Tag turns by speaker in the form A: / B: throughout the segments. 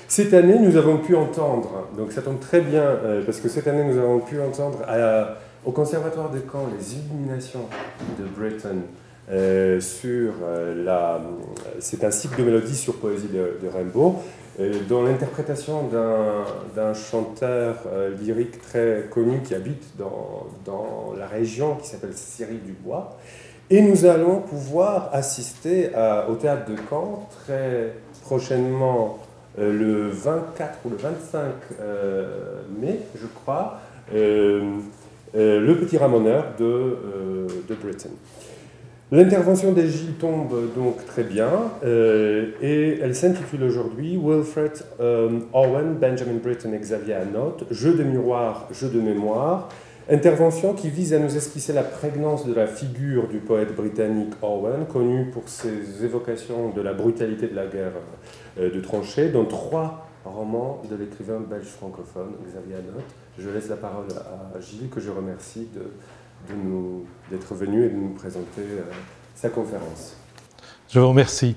A: Cette année, nous avons pu entendre, donc ça tombe très bien, parce que cette année, nous avons pu entendre au Conservatoire de Caen les illuminations de Britten c'est un cycle de mélodies sur poésie de Rimbaud, dont l'interprétation d'un chanteur lyrique très connu qui habite dans la région, qui s'appelle Cyril Dubois. Et nous allons pouvoir assister au Théâtre de Caen très prochainement, le 24 ou le 25 mai, je crois, le Petit Ramoneur de Britten. L'intervention des Gilles tombe donc très bien et elle s'intitule aujourd'hui Wilfred Owen, Benjamin Britten et Xavier Hanotte, jeu de miroir, jeu de mémoire. Intervention qui vise à nous esquisser la prégnance de la figure du poète britannique Owen, connu pour ses évocations de la brutalité de la guerre de tranchées, dans 3 romans de l'écrivain belge francophone Xavier Hanotte. Je laisse la parole à Gilles, que je remercie d'être venu et de nous présenter sa conférence.
B: Je vous remercie.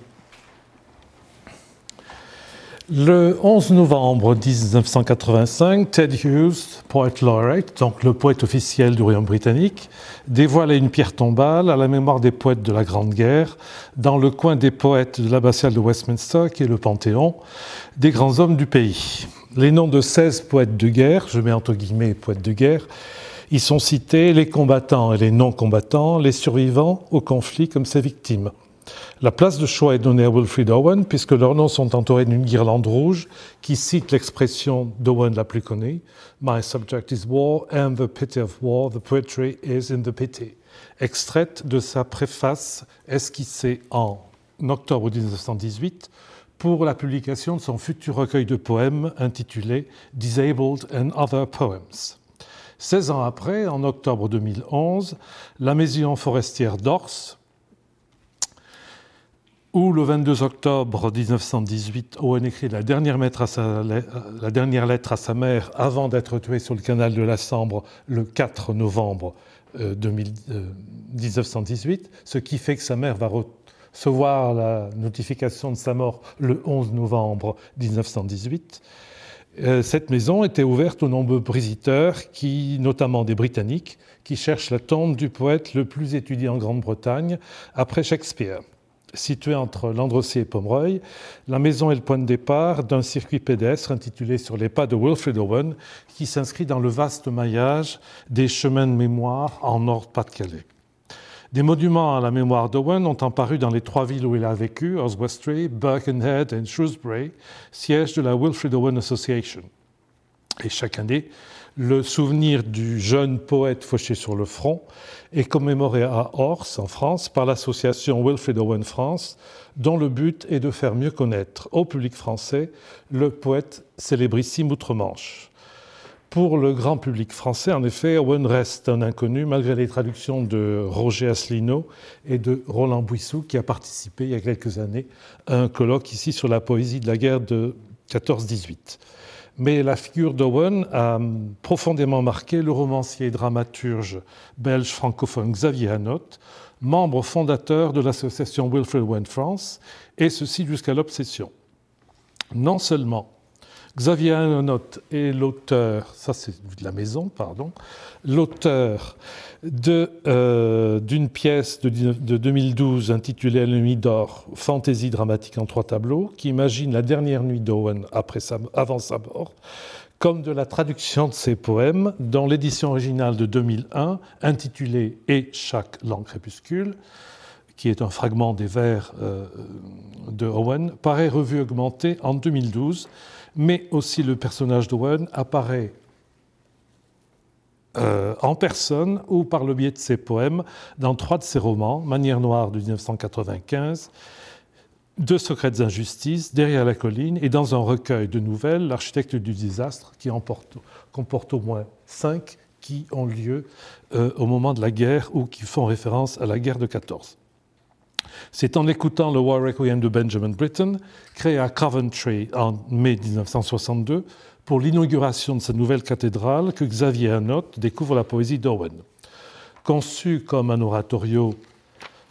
B: Le 11 novembre 1985, Ted Hughes, Poet Laureate, donc le poète officiel du Royaume britannique, dévoilait une pierre tombale à la mémoire des poètes de la Grande Guerre dans le coin des poètes de l'abbatiale de Westminster, qui est le Panthéon, des grands hommes du pays. Les noms de 16 poètes de guerre, je mets entre guillemets poètes de guerre, y sont cités les combattants et les non-combattants, les survivants au conflit comme ses victimes. La place de choix est donnée à Wilfred Owen puisque leurs noms sont entourés d'une guirlande rouge qui cite l'expression d'Owen la plus connue « My subject is war and the pity of war, the poetry is in the pity », extraite de sa préface esquissée en octobre 1918 pour la publication de son futur recueil de poèmes intitulé « Disabled and Other Poems ». 16 ans après, en octobre 2011, la maison forestière d'Ors, où le 22 octobre 1918, Owen écrit la dernière lettre à sa mère avant d'être tué sur le canal de la Sambre le 4 novembre 1918, ce qui fait que sa mère va recevoir la notification de sa mort le 11 novembre 1918. Cette maison était ouverte aux nombreux visiteurs, notamment des Britanniques, qui cherchent la tombe du poète le plus étudié en Grande-Bretagne après Shakespeare. Située entre Landrecies et Pomeroy, la maison est le point de départ d'un circuit pédestre intitulé Sur les pas de Wilfred Owen, qui s'inscrit dans le vaste maillage des chemins de mémoire en Nord-Pas-de-Calais. Des monuments à la mémoire d'Owen ont apparu dans les 3 villes où il a vécu, Oswestry, Birkenhead et Shrewsbury, siège de la Wilfred Owen Association. Et chaque année, le souvenir du jeune poète fauché sur le front est commémoré à Ors, en France, par l'association Wilfred Owen France, dont le but est de faire mieux connaître au public français le poète célébrissime outre-Manche. Pour le grand public français, en effet, Owen reste un inconnu malgré les traductions de Roger Asselineau et de Roland Bouissou, qui a participé il y a quelques années à un colloque ici sur la poésie de la guerre de 14-18. Mais la figure d'Owen a profondément marqué le romancier et dramaturge belge francophone Xavier Hanotte, membre fondateur de l'association Wilfred Owen France, et ceci jusqu'à l'obsession. Non seulement Xavier Hanotte est l'auteur, ça c'est de la maison, pardon, l'auteur d'une pièce de 2012 intitulée « La nuit d'or, fantaisie dramatique en 3 tableaux » qui imagine la dernière nuit d'Owen avant sa mort, comme de la traduction de ses poèmes dans l'édition originale de 2001 intitulée « Et chaque lent crépuscule », qui est un fragment des vers de Owen, paraît revue augmentée en 2012, mais aussi le personnage d'Owen apparaît en personne ou par le biais de ses poèmes dans 3 de ses romans, Manière noire de 1995, Deux secrètes injustices, Derrière la colline, et dans un recueil de nouvelles, L'architecte du désastre, qui comporte au moins 5 qui ont lieu au moment de la guerre ou qui font référence à la guerre de 14. C'est en écoutant le War Requiem de Benjamin Britten, créé à Coventry en mai 1962, pour l'inauguration de sa nouvelle cathédrale, que Xavier Hanotte découvre la poésie d'Owen. Conçu comme un oratorio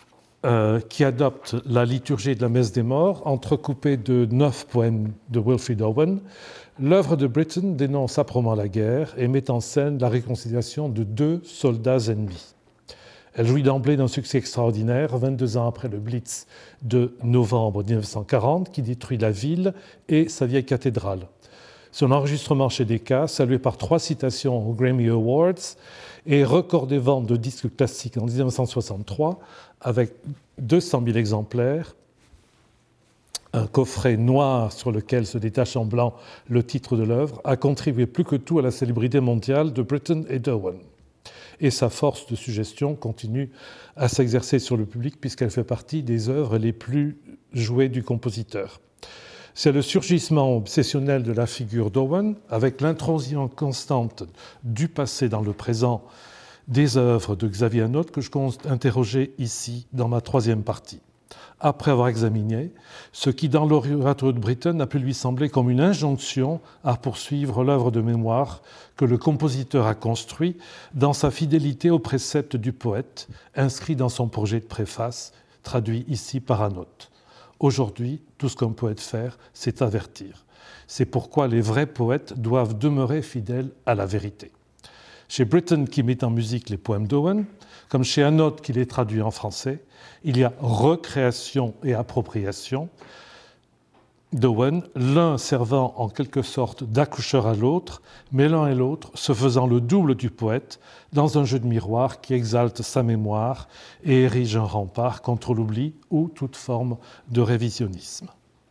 B: qui adopte la liturgie de la messe des morts, entrecoupée de 9 poèmes de Wilfrid Owen. L'œuvre de Britten dénonce âprement la guerre et met en scène la réconciliation de 2 soldats ennemis. Elle jouit d'emblée d'un succès extraordinaire, 22 ans après le Blitz de novembre 1940, qui détruit la ville et sa vieille cathédrale. Son enregistrement chez Decca, salué par 3 citations aux Grammy Awards, et record des ventes de disques classiques en 1963, avec 200 000 exemplaires, un coffret noir sur lequel se détache en blanc le titre de l'œuvre, a contribué plus que tout à la célébrité mondiale de Britten et d'Owen. Et sa force de suggestion continue à s'exercer sur le public puisqu'elle fait partie des œuvres les plus jouées du compositeur. C'est le surgissement obsessionnel de la figure d'Owen, avec l'intrusion constante du passé dans le présent des œuvres de Xavier Anotte, que je compte interroger ici dans ma 3e partie. Après avoir examiné ce qui, dans l'oratoire de Britten, a pu lui sembler comme une injonction à poursuivre l'œuvre de mémoire que le compositeur a construit dans sa fidélité au précepte du poète, inscrit dans son projet de préface, traduit ici par Anotte. Aujourd'hui, tout ce qu'un poète fait, c'est avertir. C'est pourquoi les vrais poètes doivent demeurer fidèles à la vérité. Chez Britten, qui met en musique les poèmes d'Owen, comme chez Anotte, qui les traduit en français, il y a recréation et appropriation d'Owen, l'un servant en quelque sorte d'accoucheur à l'autre, mais l'un et l'autre se faisant le double du poète dans un jeu de miroir qui exalte sa mémoire et érige un rempart contre l'oubli ou toute forme de révisionnisme.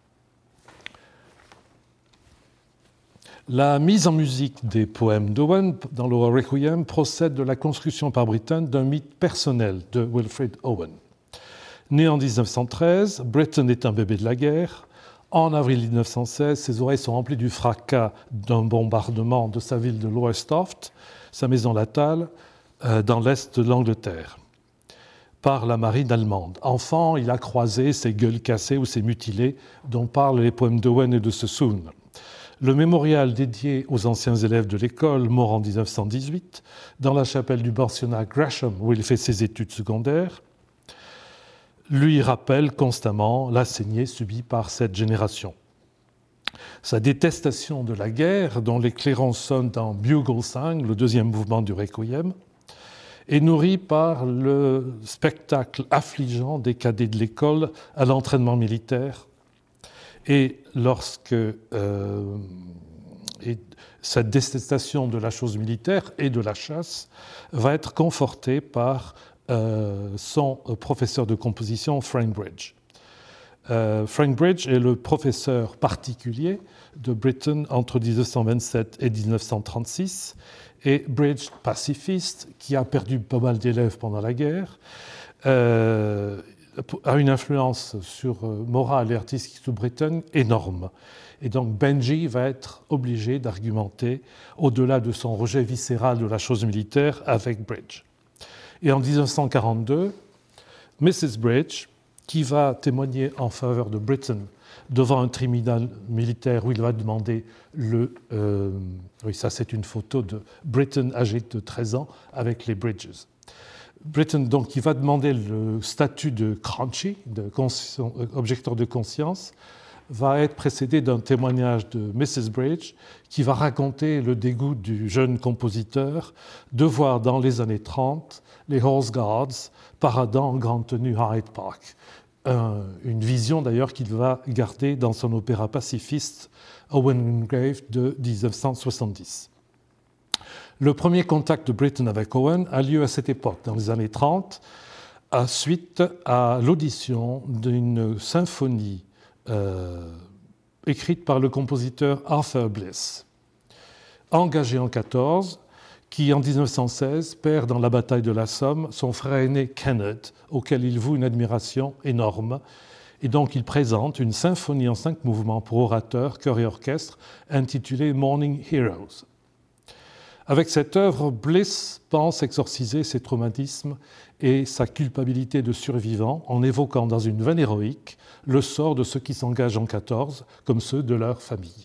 B: La mise en musique des poèmes d'Owen dans le Requiem procède de la construction par Britten d'un mythe personnel de Wilfrid Owen. Né en 1913, Britten est un bébé de la guerre. En avril 1916, ses oreilles sont remplies du fracas d'un bombardement de sa ville de Lowestoft, sa maison natale, dans l'est de l'Angleterre, par la marine allemande. Enfant, il a croisé ces gueules cassées ou ces mutilés dont parlent les poèmes d'Owen et de Sassoon. Le mémorial dédié aux anciens élèves de l'école, mort en 1918, dans la chapelle du pensionnat Gresham, où il fait ses études secondaires, lui rappelle constamment la saignée subie par cette génération. Sa détestation de la guerre, dont les clairons sonnent dans Bugle 5, le 2e mouvement du Requiem, est nourrie par le spectacle affligeant des cadets de l'école à l'entraînement militaire. Et lorsque cette détestation de la chose militaire et de la chasse va être confortée par son professeur de composition, Frank Bridge. Frank Bridge est le professeur particulier de Britten entre 1927 et 1936, et Bridge, pacifiste, qui a perdu pas mal d'élèves pendant la guerre, a une influence morale et artistique sur Britten énorme. Et donc Benji va être obligé d'argumenter au-delà de son rejet viscéral de la chose militaire avec Bridge. Et en 1942, Mrs. Bridge, qui va témoigner en faveur de Britten devant un tribunal militaire où il va demander oui, ça c'est une photo de Britten âgé de 13 ans avec les Bridges. Britten, donc, qui va demander le statut de crunchy, objecteur de conscience, va être précédé d'un témoignage de Mrs. Bridge qui va raconter le dégoût du jeune compositeur de voir dans les années 30 les Horse Guards paradant en grande tenue à Hyde Park. Une vision d'ailleurs qu'il va garder dans son opéra pacifiste Owen Grave de 1970. Le premier contact de Britten avec Owen a lieu à cette époque, dans les années 30, suite à l'audition d'une symphonie écrite par le compositeur Arthur Bliss, engagé en 14, qui en 1916 perd dans la bataille de la Somme son frère aîné Kenneth, auquel il voue une admiration énorme. Et donc il présente une symphonie en 5 mouvements pour orateur, chœur et orchestre, intitulée Morning Heroes. Avec cette œuvre, Bliss pense exorciser ses traumatismes et sa culpabilité de survivant en évoquant dans une veine héroïque le sort de ceux qui s'engagent en 14, comme ceux de leur famille.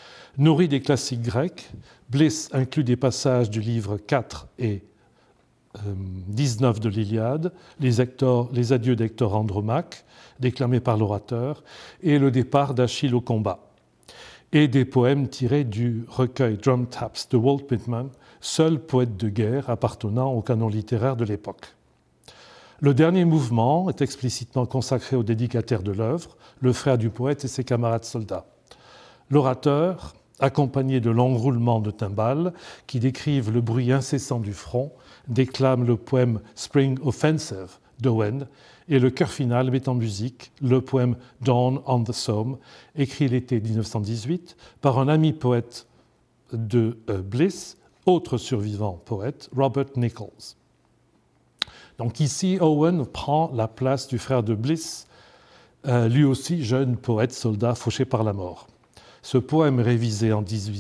B: Nourri des classiques grecs, Bliss inclut des passages du livre 4 et 19 de l'Iliade, les adieux d'Hector Andromaque, déclamés par l'orateur, et le départ d'Achille au combat, et des poèmes tirés du recueil Drum Taps de Walt Whitman, seul poète de guerre appartenant au canon littéraire de l'époque. Le dernier mouvement est explicitement consacré au dédicataire de l'œuvre, le frère du poète et ses camarades soldats. L'orateur, accompagné de longs roulements de timbales qui décrivent le bruit incessant du front, déclame le poème Spring Offensive d'Owen, et le chœur final met en musique le poème Dawn on the Somme, écrit l'été 1918 par un ami poète de Bliss, autre survivant poète, Robert Nichols. Donc ici, Owen prend la place du frère de Bliss, lui aussi jeune poète soldat fauché par la mort. Ce poème est révisé en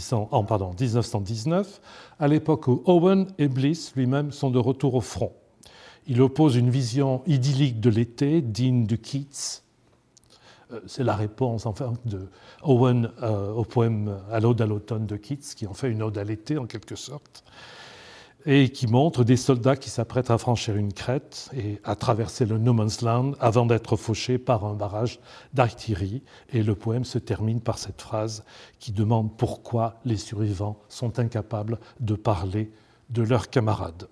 B: 1919, à l'époque où Owen et Bliss lui-même sont de retour au front. Il oppose une vision idyllique de l'été, digne de Keats. C'est la réponse enfin, de Owen au poème à l'Ode à l'automne de Keats, qui en fait une ode à l'été en quelque sorte, et qui montre des soldats qui s'apprêtent à franchir une crête et à traverser le No Man's Land avant d'être fauchés par un barrage d'artillerie. Et le poème se termine par cette phrase qui demande pourquoi les survivants sont incapables de parler de leurs camarades.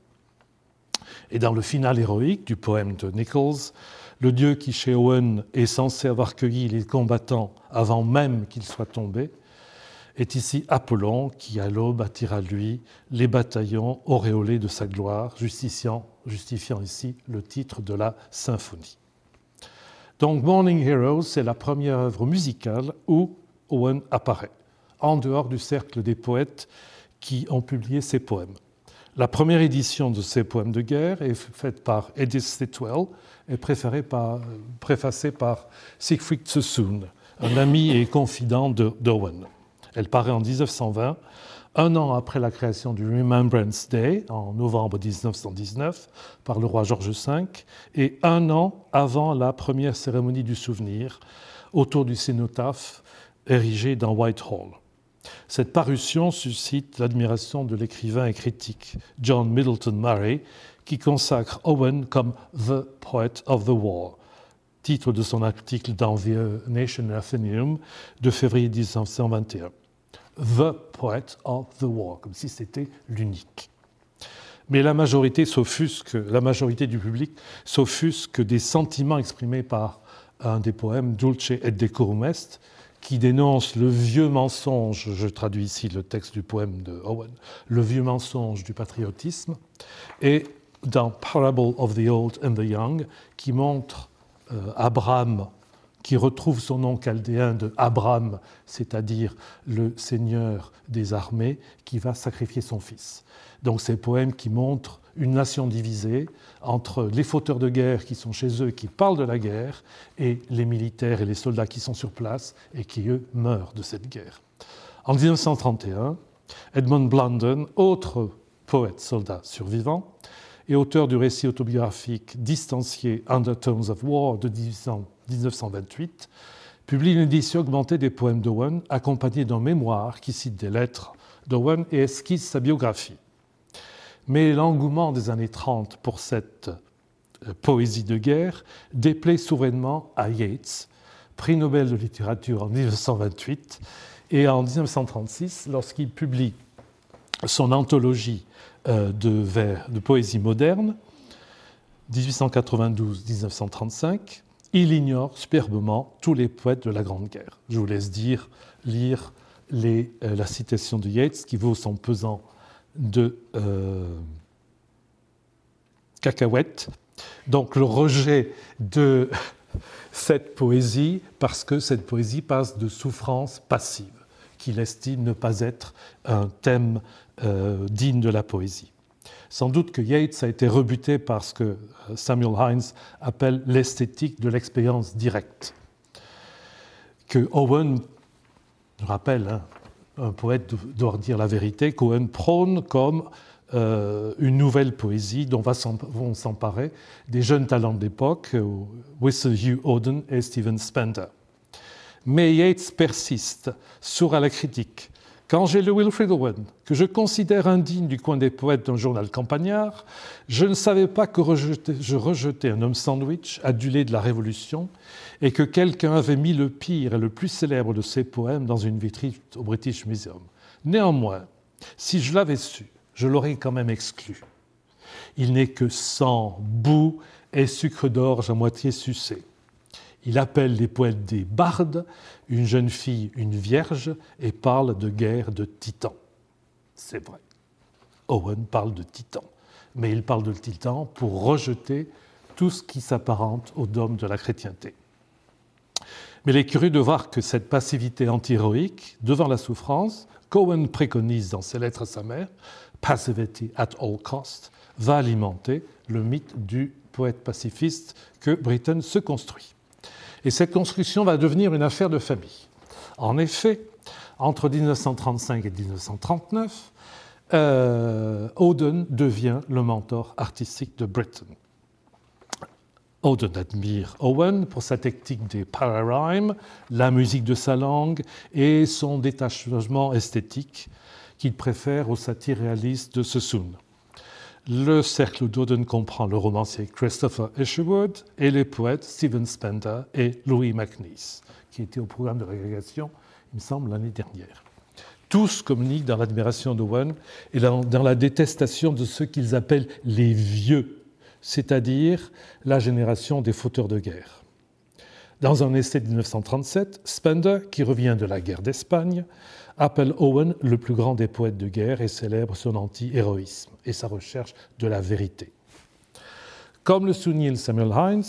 B: Et dans le final héroïque du poème de Nichols, le dieu qui chez Owen est censé avoir cueilli les combattants avant même qu'ils soient tombés, est ici Apollon qui à l'aube attire à lui les bataillons auréolés de sa gloire, justifiant ici le titre de la symphonie. Donc Morning Heroes, c'est la première œuvre musicale où Owen apparaît, en dehors du cercle des poètes qui ont publié ses poèmes. La première édition de ces poèmes de guerre est faite par Edith Sitwell et préfacée par Siegfried Sassoon, un ami et confident d'Owen. Elle paraît en 1920, un an après la création du Remembrance Day, en novembre 1919, par le roi George V, et un an avant la première cérémonie du souvenir, autour du cénotaphe érigé dans Whitehall. Cette parution suscite l'admiration de l'écrivain et critique John Middleton Murray, qui consacre Owen comme « The Poet of the War », titre de son article dans The Nation Athenaeum de février 1921. « The Poet of the War », comme si c'était l'unique. Mais la majorité du public s'offusque des sentiments exprimés par un des poèmes Dulce et Decorum Est, qui dénonce le vieux mensonge, je traduis ici le texte du poème de Owen, le vieux mensonge du patriotisme, et dans Parable of the Old and the Young, qui montre Abraham, qui retrouve son nom chaldéen de Abram, c'est-à-dire le seigneur des armées, qui va sacrifier son fils. Donc ces poèmes qui montrent une nation divisée entre les fauteurs de guerre qui sont chez eux, qui parlent de la guerre, et les militaires et les soldats qui sont sur place et qui, eux, meurent de cette guerre. En 1931, Edmund Blunden, autre poète-soldat survivant, et auteur du récit autobiographique distancié Undertones of War de 1928, publie une édition augmentée des poèmes d'Owen, accompagnée d'un mémoire qui cite des lettres d'Owen et esquisse sa biographie. Mais l'engouement des années 30 pour cette poésie de guerre déplaît souverainement à Yeats, prix Nobel de littérature en 1928, et en 1936, lorsqu'il publie son anthologie de poésie moderne, 1892-1935, il ignore superbement tous les poètes de la Grande Guerre. Je vous laisse lire la citation de Yeats qui vaut son pesant de cacahuètes. Donc le rejet de cette poésie, parce que cette poésie passe de souffrance passive, qu'il estime ne pas être un thème digne de la poésie. Sans doute que Yeats a été rebuté par ce que Samuel Hines appelle l'esthétique de l'expérience directe. Que Owen, je rappelle, un poète doit dire la vérité, qu'Owen prône comme une nouvelle poésie dont vont s'emparer des jeunes talents de l'époque, Wessel Hugh Auden et Stephen Spender. Mais Yeats persiste, sourd à la critique, Quand j'ai lu Wilfrid Owen, que je considère indigne du coin des poètes d'un journal campagnard, je ne savais pas que je rejetais un homme sandwich adulé de la Révolution et que quelqu'un avait mis le pire et le plus célèbre de ses poèmes dans une vitrine au British Museum. Néanmoins, si je l'avais su, je l'aurais quand même exclu. Il n'est que sang, boue et sucre d'orge à moitié sucé. Il appelle les poètes des bardes, une jeune fille une vierge, et parle de guerre de titans. C'est vrai. Owen parle de titans, mais il parle de titans pour rejeter tout ce qui s'apparente au dogme de la chrétienté. Mais il est curieux de voir que cette passivité anti-héroïque devant la souffrance, qu'Owen préconise dans ses lettres à sa mère, passivity at all cost, va alimenter le mythe du poète pacifiste que Britten se construit. Et cette construction va devenir une affaire de famille. En effet, entre 1935 et 1939, Auden devient le mentor artistique de Britten. Auden admire Owen pour sa technique des pararhymes, la musique de sa langue et son détachement esthétique qu'il préfère aux satires réalistes de Sassoon. Le cercle d'Auden comprend le romancier Christopher Isherwood et les poètes Stephen Spender et Louis MacNeice, qui étaient au programme de régrégation, il me semble, l'année dernière. Tous communiquent dans l'admiration d'Owen et dans la détestation de ceux qu'ils appellent les vieux, c'est-à-dire la génération des fauteurs de guerre. Dans un essai de 1937, Spender, qui revient de la guerre d'Espagne, appelle Owen le plus grand des poètes de guerre et célèbre son anti-héroïsme et sa recherche de la vérité. Comme le souligne Samuel Hines,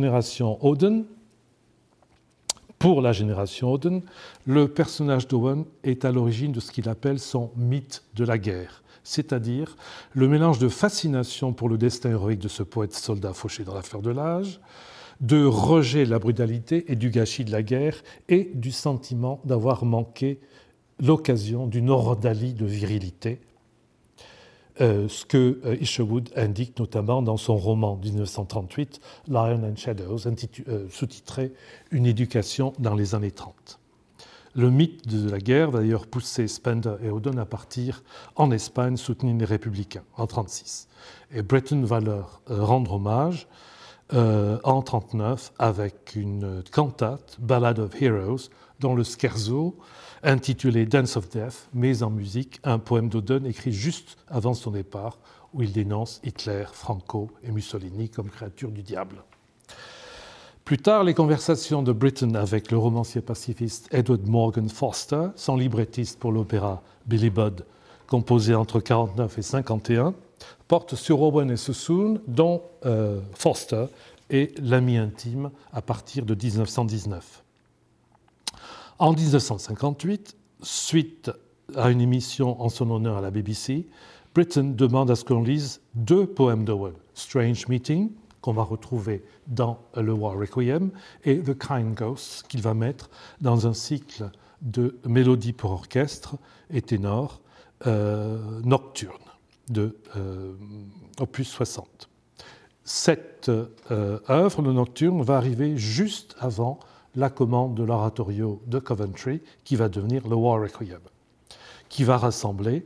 B: pour la génération Auden, le personnage d'Owen est à l'origine de ce qu'il appelle son mythe de la guerre, c'est-à-dire le mélange de fascination pour le destin héroïque de ce poète soldat fauché dans la fleur de l'âge, de rejet de la brutalité et du gâchis de la guerre et du sentiment d'avoir manqué l'occasion d'une ordalie de virilité, ce que Isherwood indique notamment dans son roman 1938, Lion and Shadows, sous-titré « Une éducation dans les années 30 ». Le mythe de la guerre va d'ailleurs pousser Spender et Auden à partir en Espagne soutenir les républicains en 1936. Et Britten va leur rendre hommage en 1939 avec une cantate, Ballad of Heroes, dont le scherzo, intitulé Dance of Death, met en musique un poème d'Auden écrit juste avant son départ, où il dénonce Hitler, Franco et Mussolini comme créatures du diable. Plus tard, les conversations de Britten avec le romancier pacifiste Edward Morgan Foster, son librettiste pour l'opéra Billy Budd, composé entre 1949 et 1951, portent sur Owen et Sassoon, dont Foster est l'ami intime à partir de 1919. En 1958, suite à une émission en son honneur à la BBC, Britten demande à ce qu'on lise deux poèmes d'Owen, Strange Meeting, qu'on va retrouver dans le War Requiem, et The Kind Ghost, qu'il va mettre dans un cycle de mélodies pour orchestre et ténor nocturne de opus 60. Cette œuvre, le nocturne, va arriver juste avant la commande de l'oratorio de Coventry, qui va devenir le War Requiem, qui va rassembler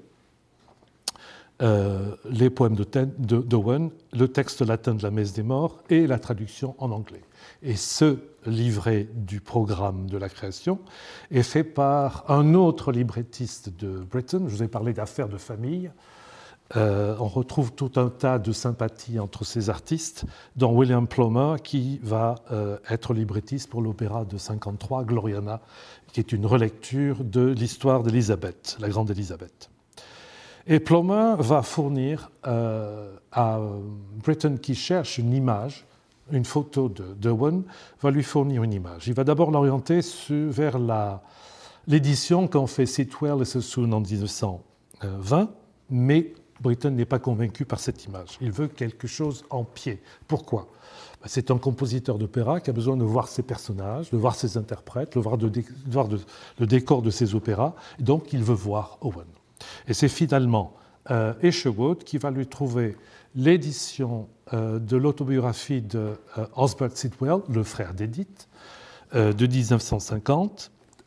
B: les poèmes d'Owen, le texte latin de la Messe des Morts et la traduction en anglais. Et ce livret du programme de la création est fait par un autre librettiste de Britten. Je vous ai parlé d'affaires de famille. On retrouve tout un tas de sympathies entre ces artistes, dont William Plomer, qui va être librettiste pour l'opéra de 1953, Gloriana, qui est une relecture de l'histoire d'Élisabeth, la grande Élisabeth. Et Plomer va fournir à Britten, qui cherche une image, une photo d'Owen, va lui fournir une image. Il va d'abord l'orienter vers l'édition qu'ont fait Sitwell et Sassoon en 1920, mais Britten n'est pas convaincu par cette image. Il veut quelque chose en pied. Pourquoi ? C'est un compositeur d'opéra qui a besoin de voir ses personnages, de voir ses interprètes, de voir le décor de ses opéras, et donc il veut voir Owen. Et c'est finalement Isherwood qui va lui trouver l'édition de l'autobiographie de Osbert Sitwell, le frère d'Edith, de 1950,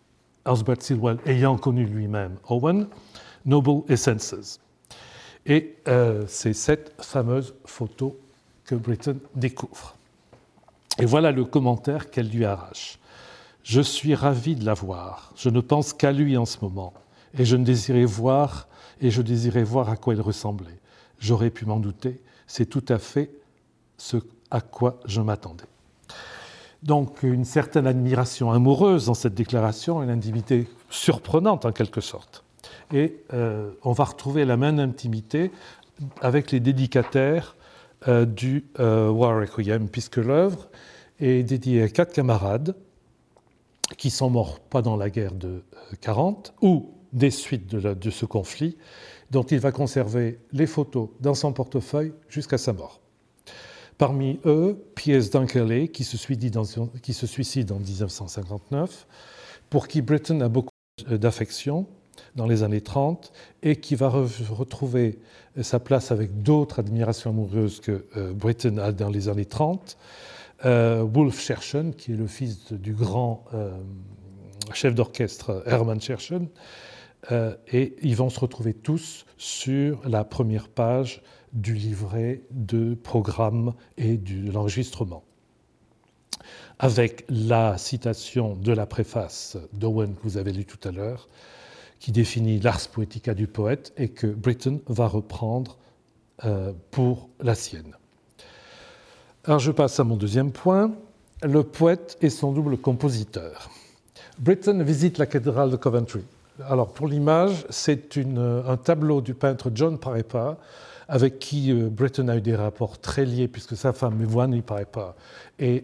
B: Osbert Stilwell ayant connu lui-même Owen, Noble Essences. Et c'est cette fameuse photo que Britten découvre. Et voilà le commentaire qu'elle lui arrache. « Je suis ravi de la voir. Je ne pense qu'à lui en ce moment. Et je désirais voir à quoi il ressemblait. J'aurais pu m'en douter. C'est tout à fait ce à quoi je m'attendais. » Donc une certaine admiration amoureuse dans cette déclaration, une intimité surprenante en quelque sorte. Et on va retrouver la même intimité avec les dédicataires du War Requiem, puisque l'œuvre est dédiée à 4 camarades qui sont morts pas dans la guerre de 40 ou des suites de ce conflit, dont il va conserver les photos dans son portefeuille jusqu'à sa mort. Parmi eux, Piers Dunkerley, qui se suicide en 1959, pour qui Britten a beaucoup d'affection dans les années 30 et qui va retrouver sa place avec d'autres admirations amoureuses que Britten a dans les années 30. Wolf Scherchen, qui est le fils du grand chef d'orchestre Hermann Scherchen, et ils vont se retrouver tous sur la première page du livret de programme et de l'enregistrement, avec la citation de la préface d'Owen que vous avez lue tout à l'heure, qui définit l'ars poetica du poète et que Britten va reprendre pour la sienne. Alors je passe à mon deuxième point, le poète et son double compositeur. Britten visite la cathédrale de Coventry. Alors pour l'image, c'est un tableau du peintre John Parepa, avec qui Britten a eu des rapports très liés, puisque sa femme, Wani Parepa, est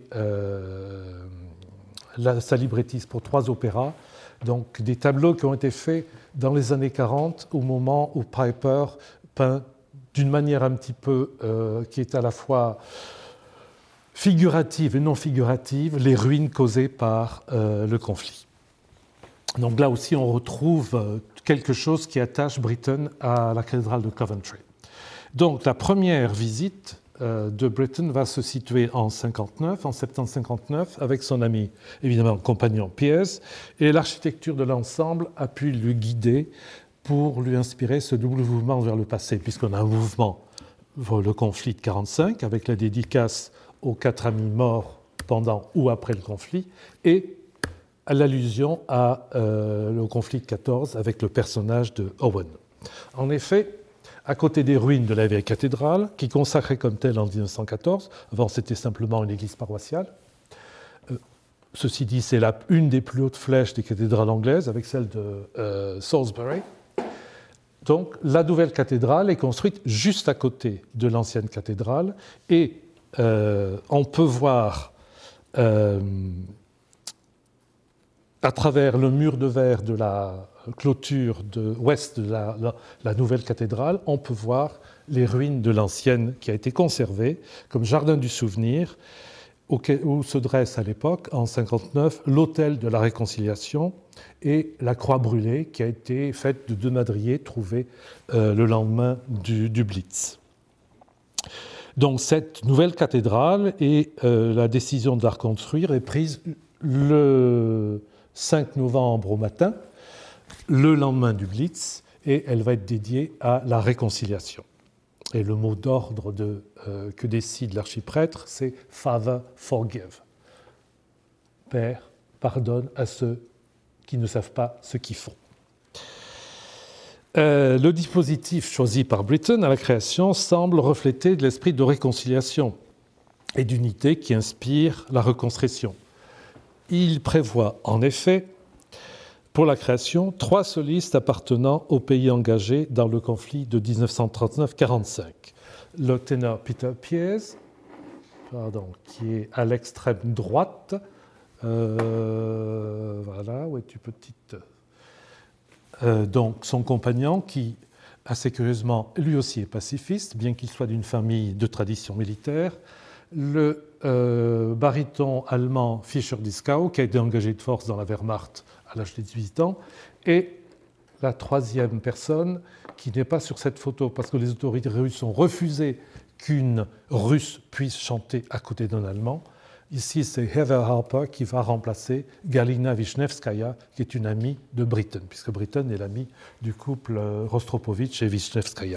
B: sa librettiste pour 3 opéras. Donc des tableaux qui ont été faits dans les années 40, au moment où Piper peint d'une manière un petit peu qui est à la fois figurative et non figurative, les ruines causées par le conflit. Donc là aussi, on retrouve quelque chose qui attache Britten à la cathédrale de Coventry. Donc la première visite de Britten va se situer en septembre 59, avec son ami, évidemment, compagnon Piers, et l'architecture de l'ensemble a pu lui guider pour lui inspirer ce double mouvement vers le passé, puisqu'on a un mouvement vers le conflit de 1945, avec la dédicace aux 4 amis morts pendant ou après le conflit, et à l'allusion au conflit de 14 avec le personnage de Owen. En effet, à côté des ruines de la vieille cathédrale, qui consacrée comme telle en 1914, avant c'était simplement une église paroissiale. Ceci dit, c'est une des plus hautes flèches des cathédrales anglaises, avec celle de Salisbury. Donc la nouvelle cathédrale est construite juste à côté de l'ancienne cathédrale, et on peut voir à travers le mur de verre de la clôture ouest de la nouvelle cathédrale, on peut voir les ruines de l'ancienne qui a été conservée comme jardin du souvenir, où se dresse à l'époque, en 1959, l'autel de la Réconciliation et la croix brûlée qui a été faite de 2 madriers trouvés le lendemain du Blitz. Donc cette nouvelle cathédrale et la décision de la reconstruire est prise le 5 novembre au matin, le lendemain du Blitz, et elle va être dédiée à la réconciliation. Et le mot d'ordre que décide l'archiprêtre, c'est « Father, forgive ». Père, pardonne à ceux qui ne savent pas ce qu'ils font. Le dispositif choisi par Britten à la création semble refléter de l'esprit de réconciliation et d'unité qui inspire la reconstruction. Il prévoit en effet, pour la création, 3 solistes appartenant aux pays engagés dans le conflit de 1939-45. Le ténor Peter Piers, qui est à l'extrême droite. Voilà, où es-tu petite ? Donc son compagnon, qui assez curieusement, lui aussi est pacifiste, bien qu'il soit d'une famille de tradition militaire. Le baryton allemand Fischer Dieskau, qui a été engagé de force dans la Wehrmacht à l'âge de 18 ans, et la 3e personne qui n'est pas sur cette photo parce que les autorités russes ont refusé qu'une Russe puisse chanter à côté d'un Allemand. Ici, c'est Heather Harper qui va remplacer Galina Wisniewskaja, qui est une amie de Britten, puisque Britten est l'amie du couple Rostropovitch et Wisniewskaja.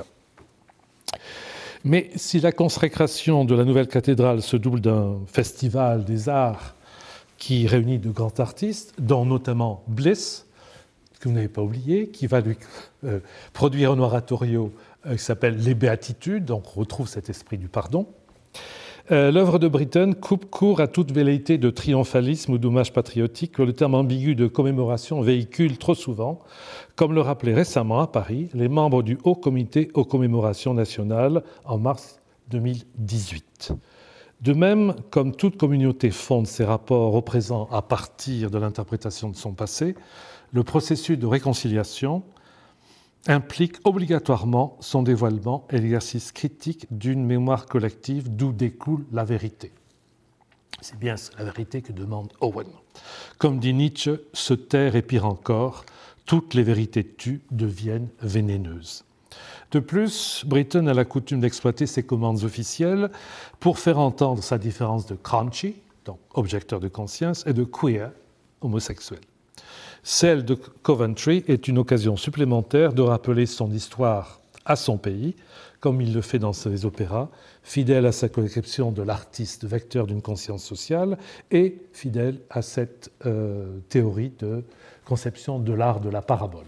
B: Mais si la consécration de la nouvelle cathédrale se double d'un festival des arts qui réunit de grands artistes, dont notamment Bliss, que vous n'avez pas oublié, qui va lui produire un oratorio qui s'appelle Les Béatitudes, donc on retrouve cet esprit du pardon. L'œuvre de Britten coupe court à toute velléité de triomphalisme ou d'hommage patriotique que le terme ambigu de commémoration véhicule trop souvent, comme le rappelaient récemment à Paris les membres du Haut Comité aux commémorations nationales en mars 2018. De même, comme toute communauté fonde ses rapports au présent à partir de l'interprétation de son passé, le processus de réconciliation implique obligatoirement son dévoilement et l'exercice critique d'une mémoire collective d'où découle la vérité. C'est bien la vérité que demande Owen. Comme dit Nietzsche, se taire est pire encore, toutes les vérités tues deviennent vénéneuses. De plus, Britten a la coutume d'exploiter ses commandes officielles pour faire entendre sa différence de crunchy, donc objecteur de conscience, et de queer, homosexuel. Celle de Coventry est une occasion supplémentaire de rappeler son histoire à son pays, comme il le fait dans ses opéras, fidèle à sa conception de l'artiste vecteur d'une conscience sociale et fidèle à cette théorie de conception de l'art de la parabole.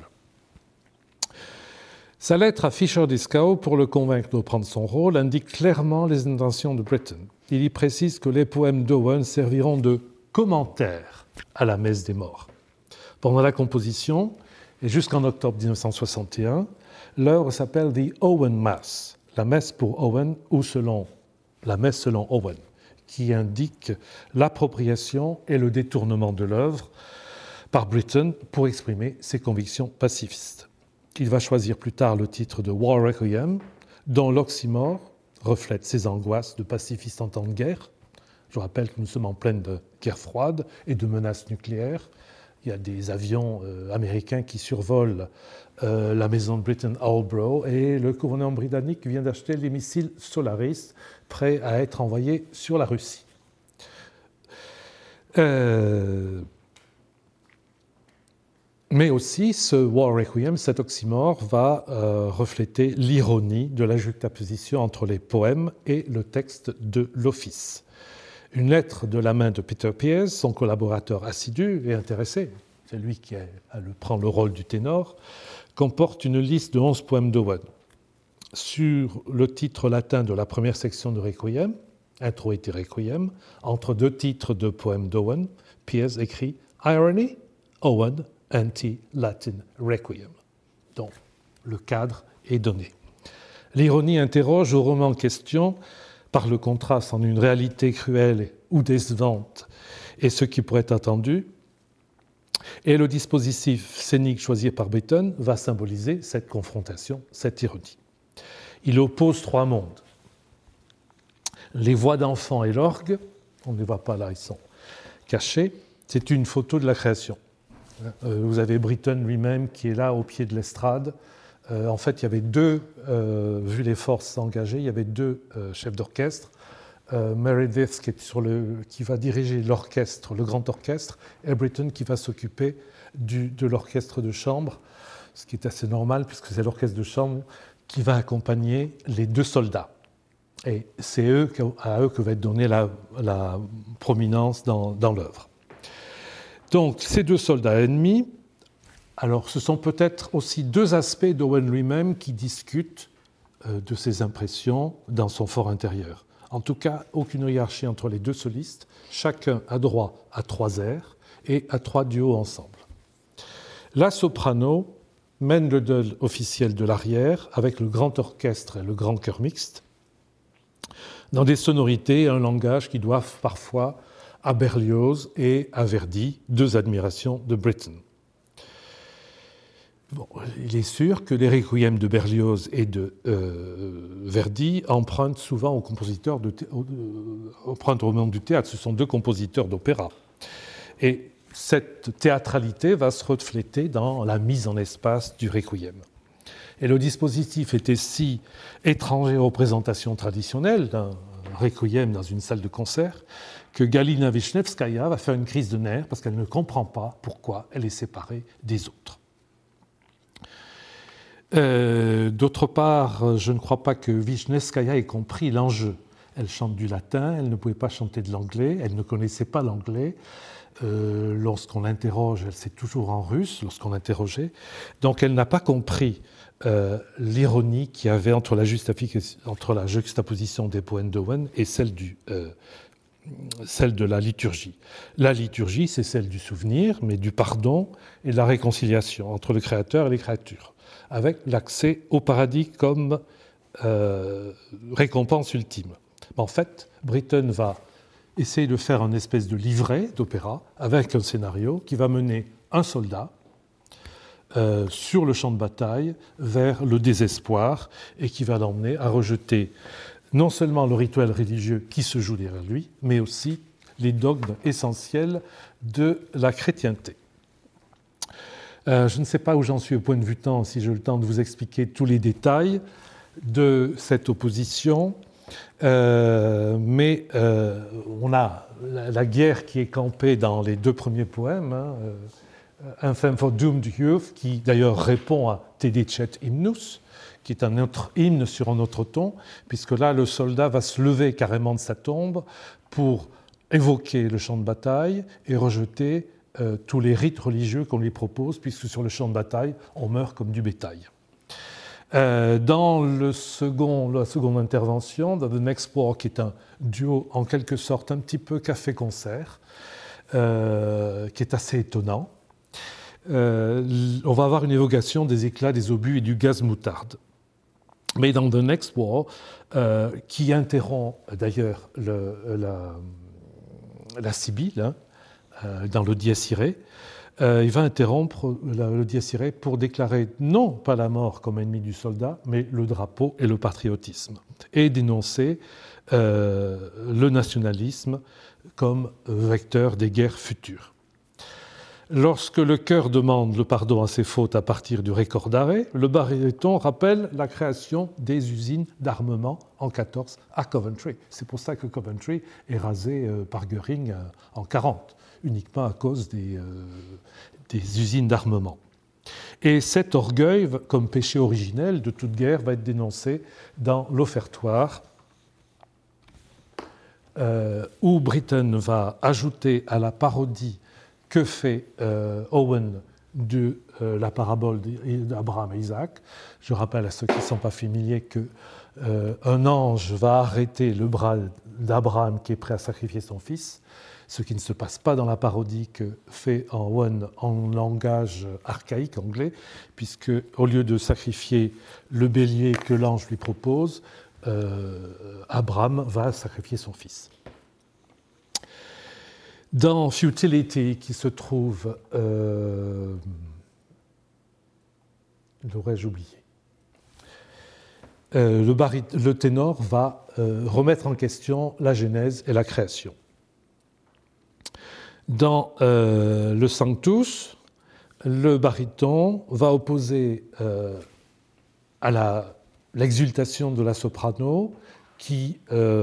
B: Sa lettre à Fisher Dieskau, pour le convaincre de prendre son rôle, indique clairement les intentions de Britten. Il y précise que les poèmes d'Owen serviront de commentaires à la messe des morts. Pendant la composition, et jusqu'en octobre 1961, l'œuvre s'appelle The Owen Mass, la messe pour Owen ou la messe selon Owen, qui indique l'appropriation et le détournement de l'œuvre par Britten pour exprimer ses convictions pacifistes. Il va choisir plus tard le titre de War Requiem, dont l'oxymore reflète ses angoisses de pacifiste en temps de guerre. Je rappelle que nous sommes en pleine guerre froide et de menaces nucléaires. Il y a des avions américains qui survolent la maison de Britten Aldbrough et le gouvernement britannique vient d'acheter les missiles Solaris prêts à être envoyés sur la Russie. Mais aussi, ce War Requiem, cet oxymore, va refléter l'ironie de la juxtaposition entre les poèmes et le texte de l'office. Une lettre de la main de Peter Pears, son collaborateur assidu et intéressé, c'est lui qui prend le rôle du ténor, comporte une liste de 11 poèmes d'Owen. Sur le titre latin de la première section de Requiem, Intro et Requiem, entre deux titres de poèmes d'Owen, Pears écrit « Irony, Owen, Anti-Latin Requiem ». Donc, le cadre est donné. L'ironie interroge au roman en question par le contraste entre une réalité cruelle ou décevante et ce qui pourrait être attendu. Et le dispositif scénique choisi par Britten va symboliser cette confrontation, cette ironie. Il oppose trois mondes. Les voix d'enfants et l'orgue, on ne les voit pas là, ils sont cachés, c'est une photo de la création. Vous avez Britten lui-même qui est là au pied de l'estrade. En fait, il y avait deux, vu les forces engagées, il y avait deux chefs d'orchestre. Meredith qui va diriger l'orchestre, le grand orchestre, et Britten qui va s'occuper de l'orchestre de chambre, ce qui est assez normal puisque c'est l'orchestre de chambre qui va accompagner les deux soldats. Et c'est à eux que va être donnée la prominence dans l'œuvre. Donc, ces deux soldats ennemis, alors ce sont peut-être aussi deux aspects d'Owen lui-même qui discutent de ses impressions dans son fort intérieur. En tout cas, aucune hiérarchie entre les deux solistes, chacun a droit à 3 airs et à 3 duos ensemble. La soprano mène le deuil officiel de l'arrière avec le grand orchestre et le grand chœur mixte, dans des sonorités et un langage qui doivent parfois à Berlioz et à Verdi, deux admirations de Britten. Bon, il est sûr que les requiems de Berlioz et de Verdi empruntent souvent aux compositeurs empruntent au monde du théâtre. Ce sont deux compositeurs d'opéra. Et cette théâtralité va se refléter dans la mise en espace du requiem. Et le dispositif était si étranger aux représentations traditionnelles d'un requiem dans une salle de concert, que Galina Vishnevskaya va faire une crise de nerfs parce qu'elle ne comprend pas pourquoi elle est séparée des autres. D'autre part, je ne crois pas que Vishnevskaya ait compris l'enjeu. Elle chante du latin, elle ne pouvait pas chanter de l'anglais, elle ne connaissait pas l'anglais. Lorsqu'on l'interroge, elle sait toujours en russe, lorsqu'on l'interrogeait. Donc elle n'a pas compris l'ironie qu'il y avait entre la juxtaposition des poèmes d'Owen et celle de la liturgie. La liturgie, c'est celle du souvenir, mais du pardon et de la réconciliation entre le Créateur et les créatures, avec l'accès au paradis comme récompense ultime. En fait, Britten va essayer de faire une espèce de livret d'opéra avec un scénario qui va mener un soldat sur le champ de bataille vers le désespoir et qui va l'emmener à rejeter non seulement le rituel religieux qui se joue derrière lui, mais aussi les dogmes essentiels de la chrétienté. Je ne sais pas où j'en suis au point de vue temps, si j'ai le temps de vous expliquer tous les détails de cette opposition, mais on a la guerre qui est campée dans les deux premiers poèmes, Anthem for Doomed Youth, qui d'ailleurs répond à Te Dicet Hymnus, qui est un autre hymne sur un autre ton, puisque là, le soldat va se lever carrément de sa tombe pour évoquer le champ de bataille et rejeter tous les rites religieux qu'on lui propose, puisque sur le champ de bataille, on meurt comme du bétail. Dans la seconde intervention, dans The Next War, qui est un duo en quelque sorte un petit peu café-concert, qui est assez étonnant, on va avoir une évocation des éclats, des obus et du gaz moutarde. Mais dans The Next War, qui interrompt d'ailleurs la sibylle, dans le dies irae, il va interrompre le dies irae pour déclarer non pas la mort comme ennemi du soldat, mais le drapeau et le patriotisme, et dénoncer le nationalisme comme vecteur des guerres futures. Lorsque le chœur demande le pardon à ses fautes à partir du Recordare, le baryton rappelle la création des usines d'armement en 14 à Coventry. C'est pour ça que Coventry est rasé par Göring en 40, uniquement à cause des usines d'armement. Et cet orgueil, comme péché originel de toute guerre, va être dénoncé dans l'Offertoire, où Britten va ajouter à la parodie que fait Owen de la parabole d'Abraham et Isaac. Je rappelle à ceux qui ne sont pas familiers qu'un ange va arrêter le bras d'Abraham qui est prêt à sacrifier son fils, ce qui ne se passe pas dans la parodie que fait Owen en langage archaïque anglais, puisque au lieu de sacrifier le bélier que l'ange lui propose, Abraham va sacrifier son fils. Dans Futility, qui se trouve... l'aurais-je oublié. Le ténor va remettre en question la Genèse et la création. Dans le Sanctus, le baryton va opposer à l'exultation de la soprano qui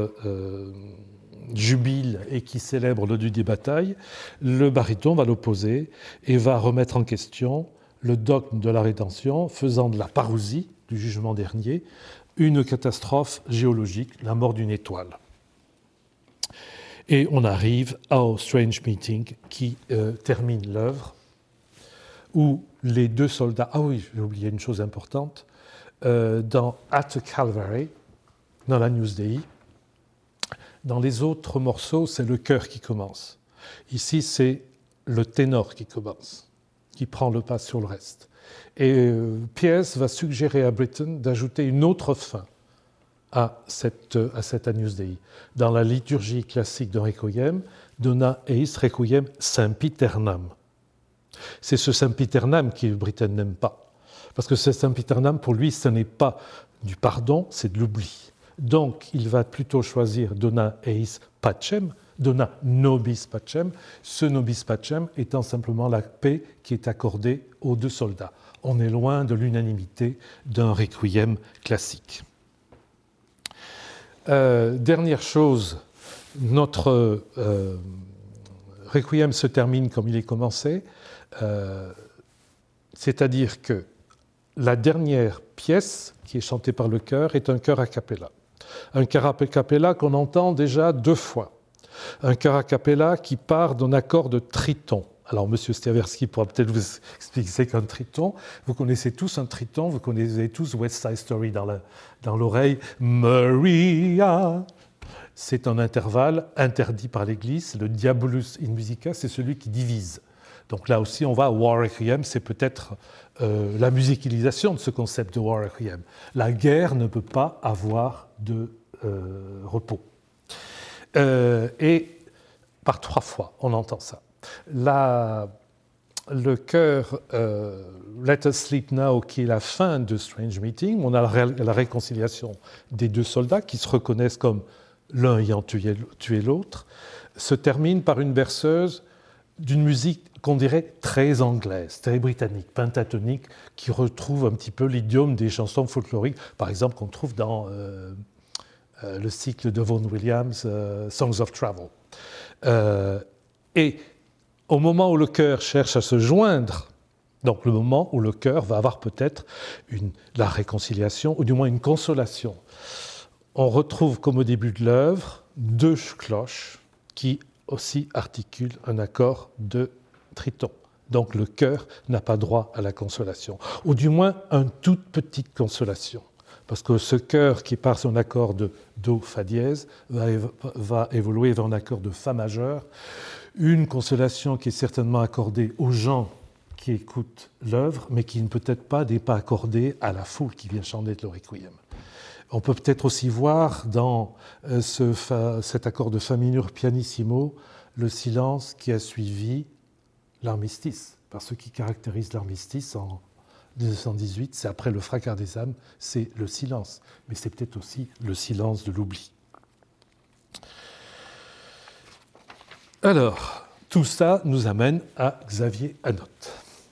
B: jubile et qui célèbre le dieu des batailles, le baryton va l'opposer et va remettre en question le dogme de la rédemption, faisant de la parousie, du jugement dernier, une catastrophe géologique, la mort d'une étoile. Et on arrive au Strange Meeting qui termine l'œuvre, où les deux soldats... Ah oui, j'ai oublié une chose importante. Dans At the Calvary, dans la Newsday, dans les autres morceaux, c'est le chœur qui commence. Ici, c'est le ténor qui commence, qui prend le pas sur le reste. Et Pierce va suggérer à Britten d'ajouter une autre fin à cette Agnus Dei. Dans la liturgie classique de Requiem, Dona eis Requiem sempiternam. C'est ce sempiternam que Britten n'aime pas. Parce que ce sempiternam, pour lui, ce n'est pas du pardon, c'est de l'oubli. Donc, il va plutôt choisir Dona eis pacem, Dona nobis pacem, ce nobis pacem étant simplement la paix qui est accordée aux deux soldats. On est loin de l'unanimité d'un requiem classique. Dernière chose, notre requiem se termine comme il est commencé, c'est-à-dire que la dernière pièce qui est chantée par le chœur est un chœur a cappella. Un chœur a cappella qu'on entend déjà 2 fois. Un chœur a cappella qui part d'un accord de triton. Alors, M. Stiaversky pourra peut-être vous expliquer ce qu'un triton. Vous connaissez tous un triton, vous connaissez tous West Side Story dans l'oreille. Maria. C'est un intervalle interdit par l'Église. Le diabolus in musica, c'est celui qui divise. Donc là aussi, on va War Requiem, c'est peut-être la musicalisation de ce concept de War Requiem. La guerre ne peut pas avoir de repos. Et par 3 fois, on entend ça. Le chœur Let Us Sleep Now, qui est la fin de Strange Meeting, on a la réconciliation des 2 soldats qui se reconnaissent comme l'un ayant tué l'autre, se termine par une berceuse d'une musique qu'on dirait très anglaise, très britannique, pentatonique, qui retrouve un petit peu l'idiome des chansons folkloriques, par exemple qu'on trouve dans le cycle de Vaughan Williams, Songs of Travel. Et au moment où le chœur cherche à se joindre, donc le moment où le chœur va avoir peut-être la réconciliation, ou du moins une consolation, on retrouve comme au début de l'œuvre 2 cloches qui aussi articulent un accord de triton. Donc le chœur n'a pas droit à la consolation, ou du moins une toute petite consolation. Parce que ce chœur qui part sur un accord de Do, Fa dièse va évoluer vers un accord de Fa majeur, une consolation qui est certainement accordée aux gens qui écoutent l'œuvre, mais qui n'est pas accordée à la foule qui vient chanter le Requiem. On peut peut-être aussi voir dans cet accord de Fa mineur pianissimo le silence qui a suivi l'armistice. Parce que ce qui caractérise l'armistice en 1918, c'est après le fracas des âmes, c'est le silence. Mais c'est peut-être aussi le silence de l'oubli. Alors, tout ça nous amène à Xavier Hanotte.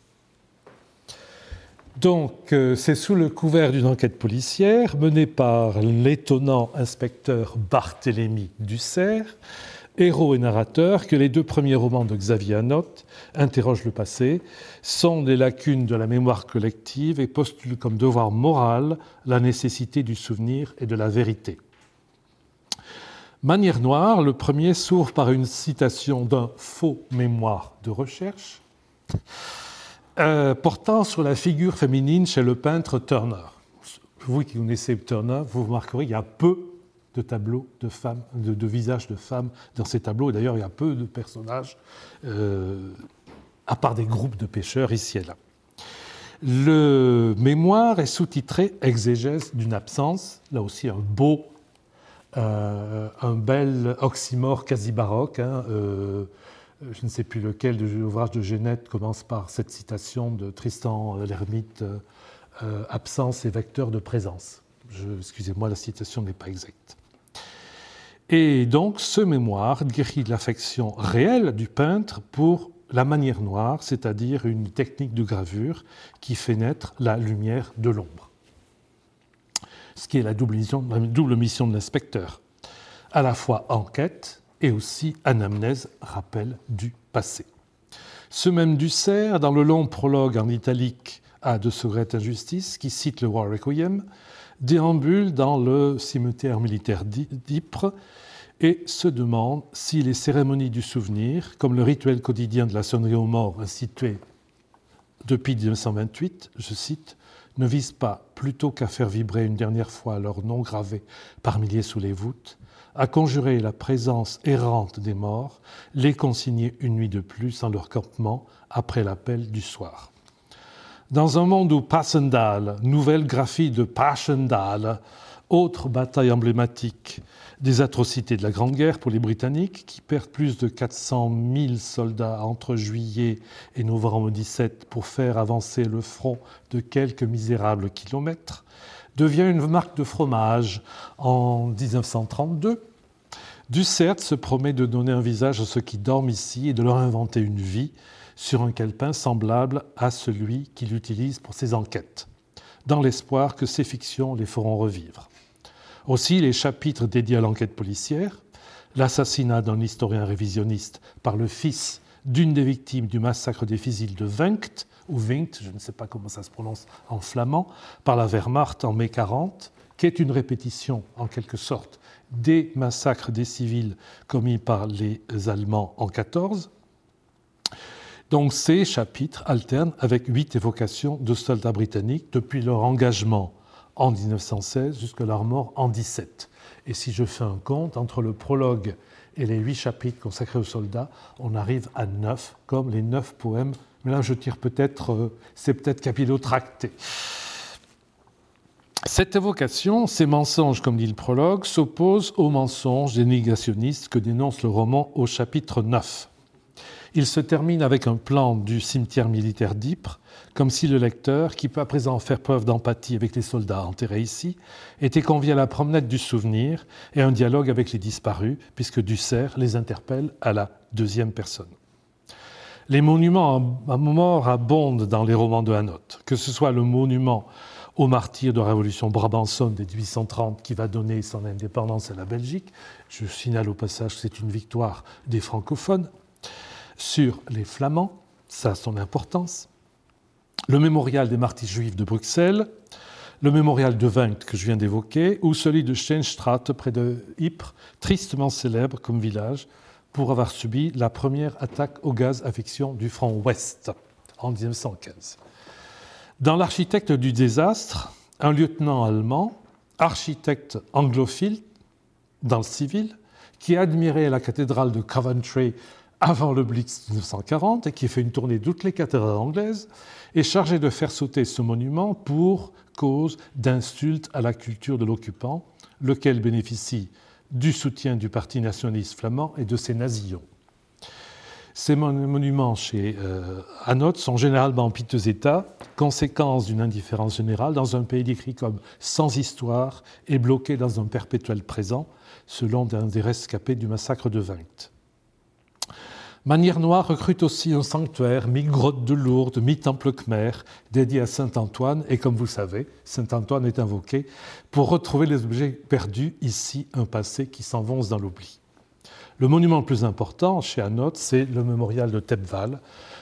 B: Donc, c'est sous le couvert d'une enquête policière menée par l'étonnant inspecteur Barthélemy Dussert, héros et narrateur, que les 2 premiers romans de Xavier Hanotte interrogent le passé, sondent les lacunes de la mémoire collective et postulent comme devoir moral la nécessité du souvenir et de la vérité. Manière noire, le premier s'ouvre par une citation d'un faux mémoire de recherche, portant sur la figure féminine chez le peintre Turner. Vous qui connaissez Turner, vous remarquerez qu'il y a peu de tableaux de femmes, de visages de femmes dans ces tableaux. Et d'ailleurs, il y a peu de personnages, à part des groupes de pêcheurs ici et là. Le mémoire est sous-titré « Exégèse d'une absence ». Là aussi, un bel oxymore quasi baroque. Je ne sais plus lequel de l'ouvrage de Genette commence par cette citation de Tristan l'Hermite, absence et vecteur de présence. Excusez-moi, la citation n'est pas exacte. Et donc, ce mémoire guérit l'affection réelle du peintre pour la manière noire, c'est-à-dire une technique de gravure qui fait naître la lumière de l'ombre. Ce qui est la double mission de l'inspecteur, à la fois enquête et aussi anamnèse, rappel du passé. Ce même Dussert, dans le long prologue en italique à De secrète injustice, qui cite le War Requiem, déambule dans le cimetière militaire d'Ypres et se demande si les cérémonies du souvenir, comme le rituel quotidien de la sonnerie aux morts institué depuis 1928, je cite, ne visent pas, plutôt qu'à faire vibrer une dernière fois leur nom gravé par milliers sous les voûtes, à conjurer la présence errante des morts, les consigner une nuit de plus en leur campement après l'appel du soir. Dans un monde où Passendal, nouvelle graphie de Passchendaele, autre bataille emblématique des atrocités de la Grande Guerre pour les Britanniques, qui perdent plus de 400 000 soldats entre juillet et novembre 17 pour faire avancer le front de quelques misérables kilomètres, devient une marque de fromage en 1932. Dussert se promet de donner un visage à ceux qui dorment ici et de leur inventer une vie sur un calepin semblable à celui qu'il utilise pour ses enquêtes, dans l'espoir que ses fictions les feront revivre. Aussi les chapitres dédiés à l'enquête policière, l'assassinat d'un historien révisionniste par le fils d'une des victimes du massacre des Fusils de Winkt, ou Winkt, je ne sais pas comment ça se prononce en flamand, par la Wehrmacht en mai 40, qui est une répétition en quelque sorte des massacres des civils commis par les Allemands en 14. Donc ces chapitres alternent avec 8 évocations de soldats britanniques depuis leur engagement en 1916 jusqu'à leur mort en 17. Et si je fais un compte, entre le prologue et les 8 chapitres consacrés aux soldats, on arrive à 9, comme les 9 poèmes. Mais là, je tire peut-être, c'est peut-être capillotracté. Cette évocation, ces mensonges, comme dit le prologue, s'opposent aux mensonges des négationnistes que dénonce le roman au chapitre 9. Il se termine avec un plan du cimetière militaire d'Ypres, comme si le lecteur, qui peut à présent faire preuve d'empathie avec les soldats enterrés ici, était convié à la promenade du souvenir et à un dialogue avec les disparus, puisque Dussert les interpelle à la 2e personne. Les monuments à mort abondent dans les romans de Hanotte, que ce soit le monument aux martyrs de la Révolution brabançonne de 1830 qui va donner son indépendance à la Belgique. Je signale au passage que c'est une victoire des francophones sur les Flamands, ça a son importance. Le mémorial des martyrs juifs de Bruxelles, le mémorial de Winkt que je viens d'évoquer, ou celui de Steenstraat près de Ypres, tristement célèbre comme village, pour avoir subi la première attaque au gaz à fiction du front Ouest en 1915. Dans l'architecte du désastre, un lieutenant allemand, architecte anglophile dans le civil, qui admirait la cathédrale de Coventry avant le Blitz 1940 et qui fait une tournée de toutes les cathédrales anglaises, est chargé de faire sauter ce monument pour cause d'insultes à la culture de l'occupant, lequel bénéficie du soutien du Parti nationaliste flamand et de ses nasillons. Ces monuments chez Hanotte sont généralement en piteux état, conséquence d'une indifférence générale dans un pays décrit comme sans histoire et bloqué dans un perpétuel présent, selon un des rescapés du massacre de Winkt. Manière Noire recrute aussi un sanctuaire, mi-grotte de Lourdes, mi-temple khmer, dédié à Saint-Antoine. Et comme vous savez, Saint-Antoine est invoqué pour retrouver les objets perdus, ici un passé qui s'enfonce dans l'oubli. Le monument le plus important chez Hanotte, c'est le mémorial de Teppval,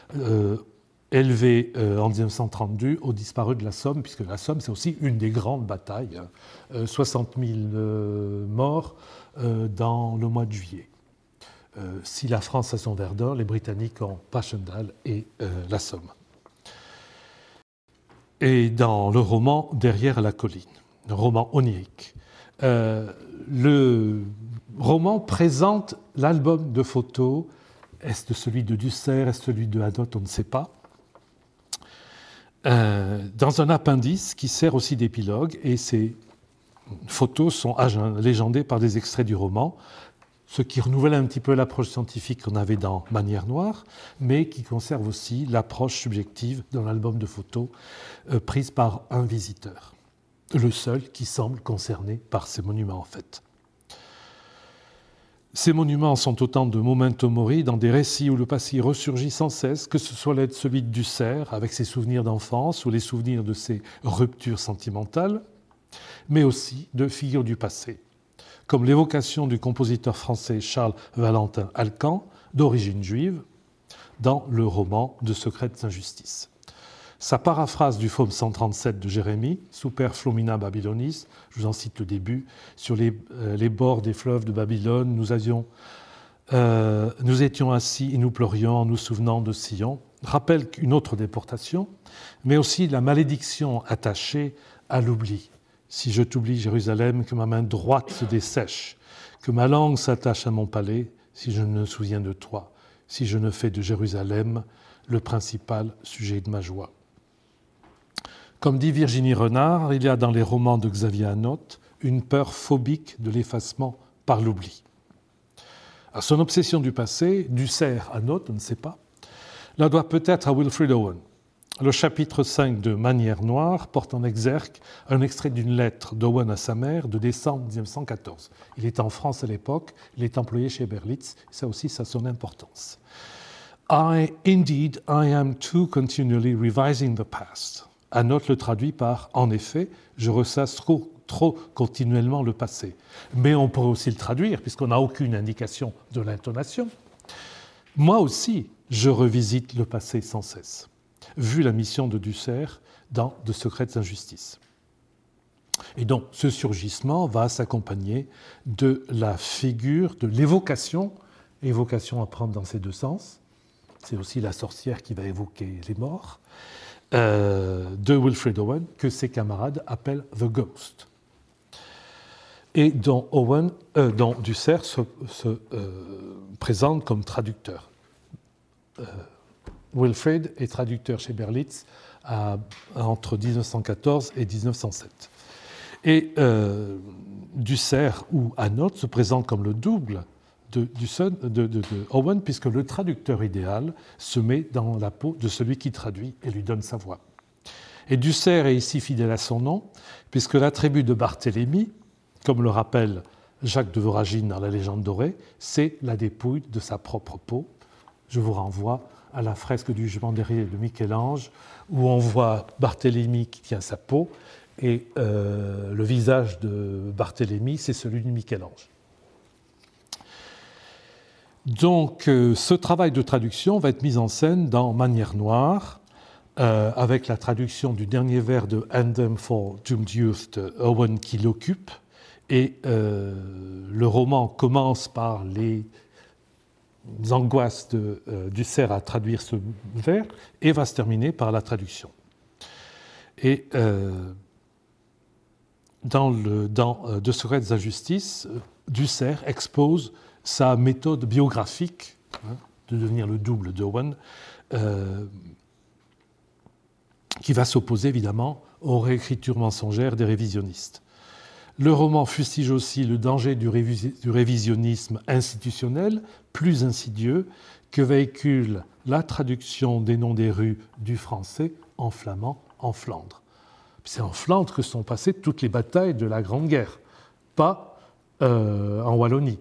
B: élevé en 1932 aux disparus de la Somme, puisque la Somme, c'est aussi une des grandes batailles, 60 000 morts dans le mois de juillet. Si la France a son Verdun, les Britanniques ont Passchendaele et la Somme. Et dans le roman Derrière la colline, un roman onirique, le roman présente l'album de photos. Est-ce celui de Dussert, est-ce celui de Hanotte, on ne sait pas. Dans un appendice qui sert aussi d'épilogue, et ces photos sont légendées par des extraits du roman, ce qui renouvelle un petit peu l'approche scientifique qu'on avait dans Manière Noire, mais qui conserve aussi l'approche subjective dans l'album de photos prise par un visiteur, le seul qui semble concerné par ces monuments en fait. Ces monuments sont autant de memento mori dans des récits où le passé ressurgit sans cesse, que ce soit celui de Dussert avec ses souvenirs d'enfance ou les souvenirs de ses ruptures sentimentales, mais aussi de figures du passé, comme l'évocation du compositeur français Charles Valentin Alcan, d'origine juive, dans le roman de Secrètes injustices. Sa paraphrase du psaume 137 de Jérémie, Super Flomina Babylonis, je vous en cite le début, sur les bords des fleuves de Babylone, nous étions assis et nous pleurions en nous souvenant de Sion, rappelle une autre déportation, mais aussi la malédiction attachée à l'oubli. Si je t'oublie, Jérusalem, que ma main droite se dessèche, que ma langue s'attache à mon palais, si je ne me souviens de toi, si je ne fais de Jérusalem le principal sujet de ma joie. Comme dit Virginie Renard, il y a dans les romans de Xavier Hanotte une peur phobique de l'effacement par l'oubli. À son obsession du passé, Dussert, Hanotte, on ne sait pas, la doit peut-être à Wilfred Owen. Le chapitre 5 de Manière Noire porte en exergue un extrait d'une lettre d'Owen à sa mère de décembre 1914. Il est en France à l'époque, il est employé chez Berlitz, ça aussi, ça a son importance. Indeed, I am too continually revising the past. Hanotte le traduit par « En effet, je ressasse trop trop continuellement le passé. Mais on pourrait aussi le traduire, puisqu'on n'a aucune indication de l'intonation. Moi aussi, je revisite le passé sans cesse, vu la mission de Dussert dans De secrètes injustices. Et donc, ce surgissement va s'accompagner de la figure, de l'évocation à prendre dans ces deux sens. C'est aussi la sorcière qui va évoquer les morts, de Wilfred Owen, que ses camarades appellent The Ghost. Et dont Dussert se présente comme traducteur. Wilfred est traducteur chez Berlitz entre 1914 et 1907. Et Dussert ou Hanold se présente comme le double de Owen, puisque le traducteur idéal se met dans la peau de celui qui traduit et lui donne sa voix. Et Dussert est ici fidèle à son nom, puisque l'attribut de Barthélemy, comme le rappelle Jacques de Voragine dans La Légende dorée, c'est la dépouille de sa propre peau. Je vous renvoie à la fresque du Jugement dernier de Michel-Ange, où on voit Barthélemy qui tient sa peau, et le visage de Barthélemy, c'est celui de Michel-Ange. Donc, ce travail de traduction va être mis en scène dans Manière noire, avec la traduction du dernier vers de Anthem for Doomed Youth de Owen qui l'occupe. Et le roman commence par les angoisses de Dussert à traduire ce vers et va se terminer par la traduction. Et dans De secrètes injustices, Dussert expose sa méthode biographique, de devenir le double d'Owen, qui va s'opposer évidemment aux réécritures mensongères des révisionnistes. Le roman fustige aussi le danger du révisionnisme institutionnel, plus insidieux, que véhicule la traduction des noms des rues du français en flamand en Flandre. C'est en Flandre que sont passées toutes les batailles de la Grande Guerre, pas en Wallonie.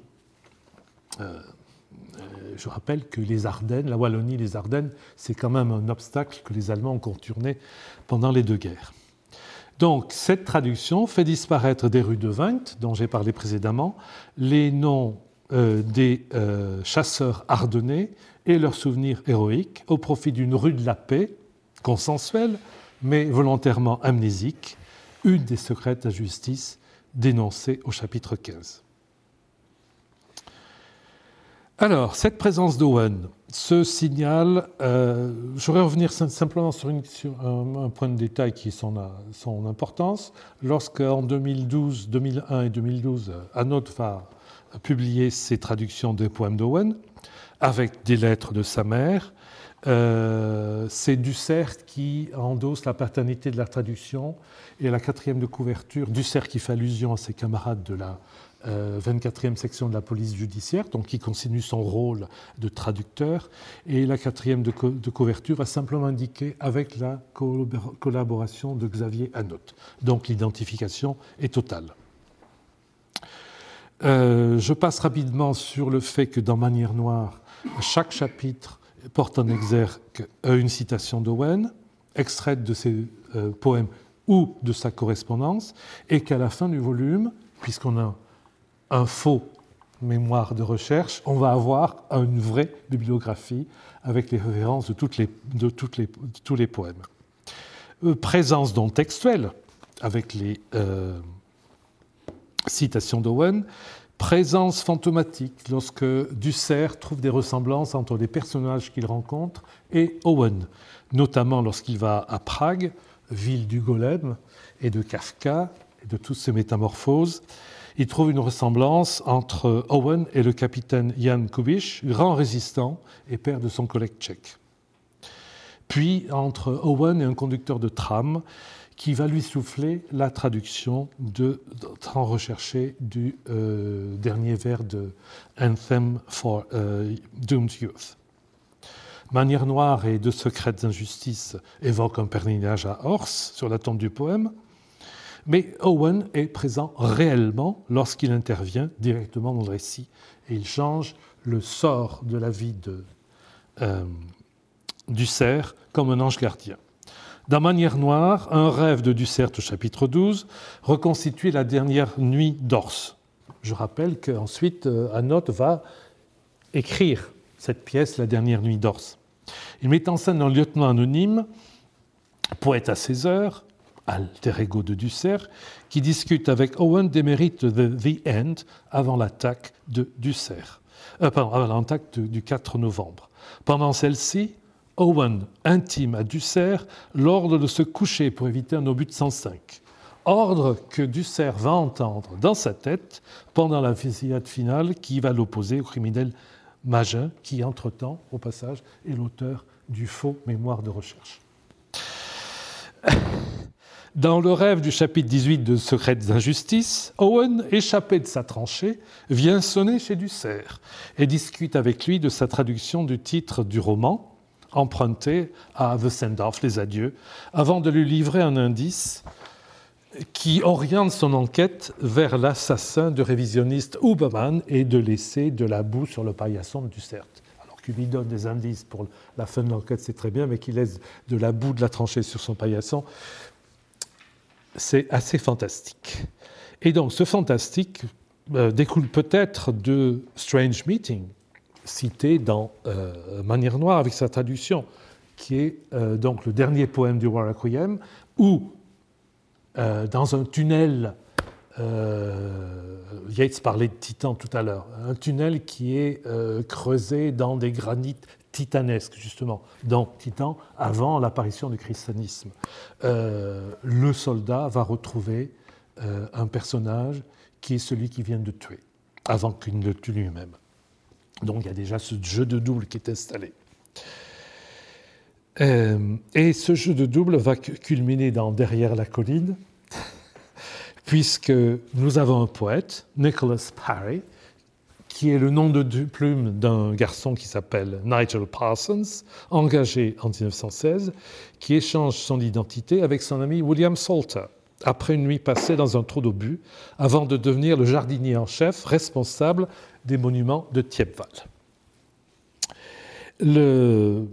B: Je rappelle que les Ardennes, la Wallonie et les Ardennes, c'est quand même un obstacle que les Allemands ont contourné pendant les deux guerres. Donc, cette traduction fait disparaître des rues de Wingt, dont j'ai parlé précédemment, les noms des chasseurs ardennais et leurs souvenirs héroïques au profit d'une rue de la paix, consensuelle, mais volontairement amnésique, une des secrètes injustices dénoncées au chapitre 15. Alors, cette présence d'Owen se signale, je voudrais revenir simplement sur un point de détail qui est son importance. Lorsqu'en 2012, 2001 et 2012, Hanold va publier ses traductions des poèmes d'Owen, avec des lettres de sa mère, c'est Dussert qui endosse la paternité de la traduction, et à la 4e de couverture, Dussert qui fait allusion à ses camarades de la 24e section de la police judiciaire, donc qui continue son rôle de traducteur, et la 4e de couverture va simplement indiquer avec la collaboration de Xavier Hanold. Donc l'identification est totale. Je passe rapidement sur le fait que dans Manière noire, chaque chapitre porte en exergue une citation d'Owen, extraite de ses poèmes ou de sa correspondance, et qu'à la fin du volume, puisqu'on a un faux mémoire de recherche, on va avoir une vraie bibliographie avec les références de tous les poèmes. Présence donc textuelle avec les citations d'Owen, présence fantomatique lorsque Dussert trouve des ressemblances entre les personnages qu'il rencontre et Owen, notamment lorsqu'il va à Prague, ville du golem et de Kafka et de toutes ces métamorphoses. Il trouve une ressemblance entre Owen et le capitaine Jan Kubiš, grand résistant et père de son collègue tchèque. Puis entre Owen et un conducteur de tram qui va lui souffler la traduction tant recherchée du dernier vers de Anthem for Doomed Youth. Manière noire et De secrètes injustices évoquent un pèlerinage à Ors sur la tombe du poème, mais Owen est présent réellement lorsqu'il intervient directement dans le récit et il change le sort de la vie de Dussert comme un ange gardien. Dans Manière noire, un rêve de Dussert au chapitre 12 reconstitue la dernière nuit d'Ors. Je rappelle qu'ensuite, Anot va écrire cette pièce, La dernière nuit d'Ors. Il met en scène un lieutenant anonyme, poète à ses heures, alter ego de Dussert, qui discute avec Owen des mérites de The End avant l'attaque de Dussert. Avant l'attaque du 4 novembre. Pendant celle-ci, Owen intime à Dussert l'ordre de se coucher pour éviter un obus de 105. Ordre que Dussert va entendre dans sa tête pendant la fusillade finale qui va l'opposer au criminel Magin, qui, entre-temps, au passage, est l'auteur du faux mémoire de recherche. Dans le rêve du chapitre 18 de Secrètes injustices, Owen, échappé de sa tranchée, vient sonner chez Dussert et discute avec lui de sa traduction du titre du roman, emprunté à The Send-Off, les adieux, avant de lui livrer un indice qui oriente son enquête vers l'assassin du révisionniste Huberman et de laisser de la boue sur le paillasson de Dussert. Alors qu'il lui donne des indices pour la fin de l'enquête, c'est très bien, mais qu'il laisse de la boue de la tranchée sur son paillasson, c'est assez fantastique. Et donc ce fantastique découle peut-être de Strange Meeting, cité dans Manière noire avec sa traduction, qui est donc le dernier poème du War Requiem, où dans un tunnel, Yeats parlait de Titan tout à l'heure, un tunnel qui est creusé dans des granites titanesques, justement, dans Titan, avant l'apparition du christianisme. Le soldat va retrouver un personnage qui est celui qu'il vient de tuer, avant qu'il ne le tue lui-même. Donc il y a déjà ce jeu de double qui est installé. Et ce jeu de double va culminer dans Derrière la colline, puisque nous avons un poète, Nicholas Parry, qui est le nom de plume d'un garçon qui s'appelle Nigel Parsons, engagé en 1916, qui échange son identité avec son ami William Salter, après une nuit passée dans un trou d'obus, avant de devenir le jardinier en chef responsable des monuments de Thiepval. Le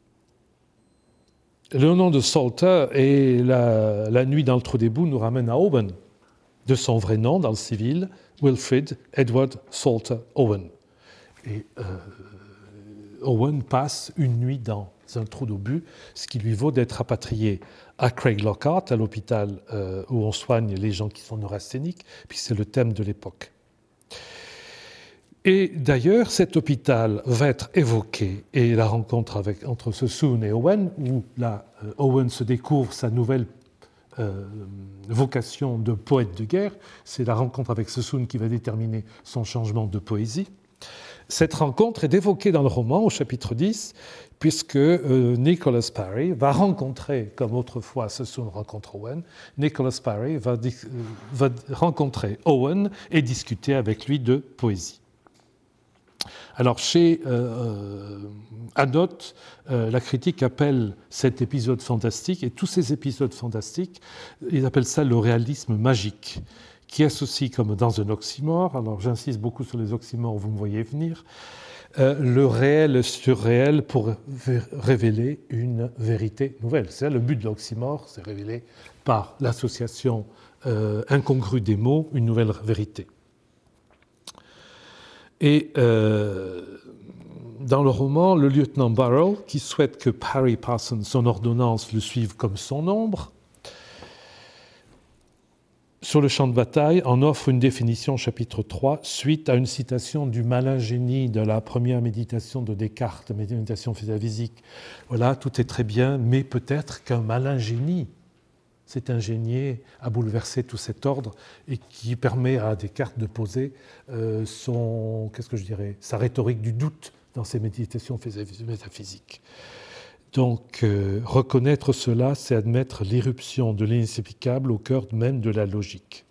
B: nom de Salter et la nuit dans le trou des boues nous ramène à Owen, de son vrai nom dans le civil, Wilfrid Edward Salter Owen. Et Owen passe une nuit dans un trou d'obus, ce qui lui vaut d'être rapatrié à Craiglockhart, à l'hôpital où on soigne les gens qui sont neurasthéniques, puis c'est le thème de l'époque. Et d'ailleurs, cet hôpital va être évoqué, et la rencontre entre Sassoon et Owen, où là, Owen se découvre sa nouvelle vocation de poète de guerre, c'est la rencontre avec Sassoon qui va déterminer son changement de poésie. Cette rencontre est évoquée dans le roman au chapitre 10, puisque Nicholas Parry va rencontrer, comme autrefois Sassoon rencontre Owen, Nicholas Parry va rencontrer Owen et discuter avec lui de poésie. Alors chez Anot, la critique appelle cet épisode fantastique, et tous ces épisodes fantastiques, ils appellent ça le réalisme magique, qui associe comme dans un oxymore, alors j'insiste beaucoup sur les oxymores, vous me voyez venir, le réel, le surréel pour révéler une vérité nouvelle. C'est le but de l'oxymore, c'est révéler par l'association incongrue des mots une nouvelle vérité. Et dans le roman, le lieutenant Burrell, qui souhaite que Parry Parsons, son ordonnance, le suive comme son ombre, sur le champ de bataille, en offre une définition au chapitre 3, suite à une citation du malin génie de la première méditation de Descartes, méditation physique. Voilà, tout est très bien, mais peut-être qu'un malin génie s'est ingénié à bouleverser tout cet ordre et qui permet à Descartes de poser sa rhétorique du doute dans ses méditations métaphysiques. Donc, reconnaître cela, c'est admettre l'irruption de l'inexplicable au cœur même de la logique.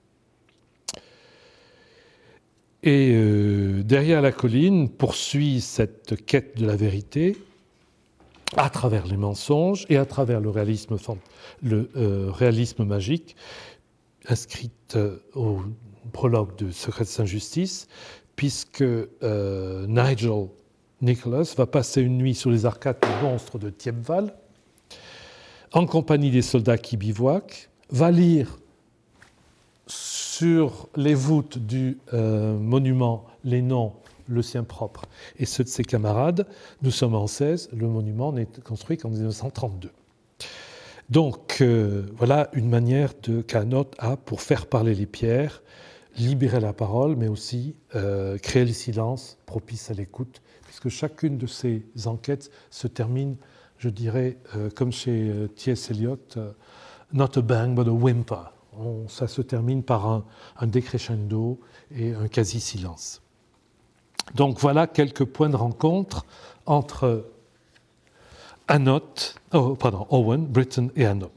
B: Et Derrière la colline poursuit cette quête de la vérité à travers les mensonges et à travers le réalisme magique, inscrite au prologue de Secrètes injustices, puisque Nicholas va passer une nuit sur les arcades du monstre de Thiepval, en compagnie des soldats qui bivouaquent, va lire sur les voûtes du monument les noms, le sien propre et ceux de ses camarades. Nous sommes en 16, le monument n'est construit qu'en 1932. Donc voilà une manière qu'Anot a pour faire parler les pierres, libérer la parole, mais aussi créer le silence propice à l'écoute, puisque chacune de ces enquêtes se termine, je dirais, comme chez T.S. Eliot, not a bang but a whimper. Ça se termine par un décrescendo et un quasi-silence. Donc voilà quelques points de rencontre entre Owen, Britton et Anot.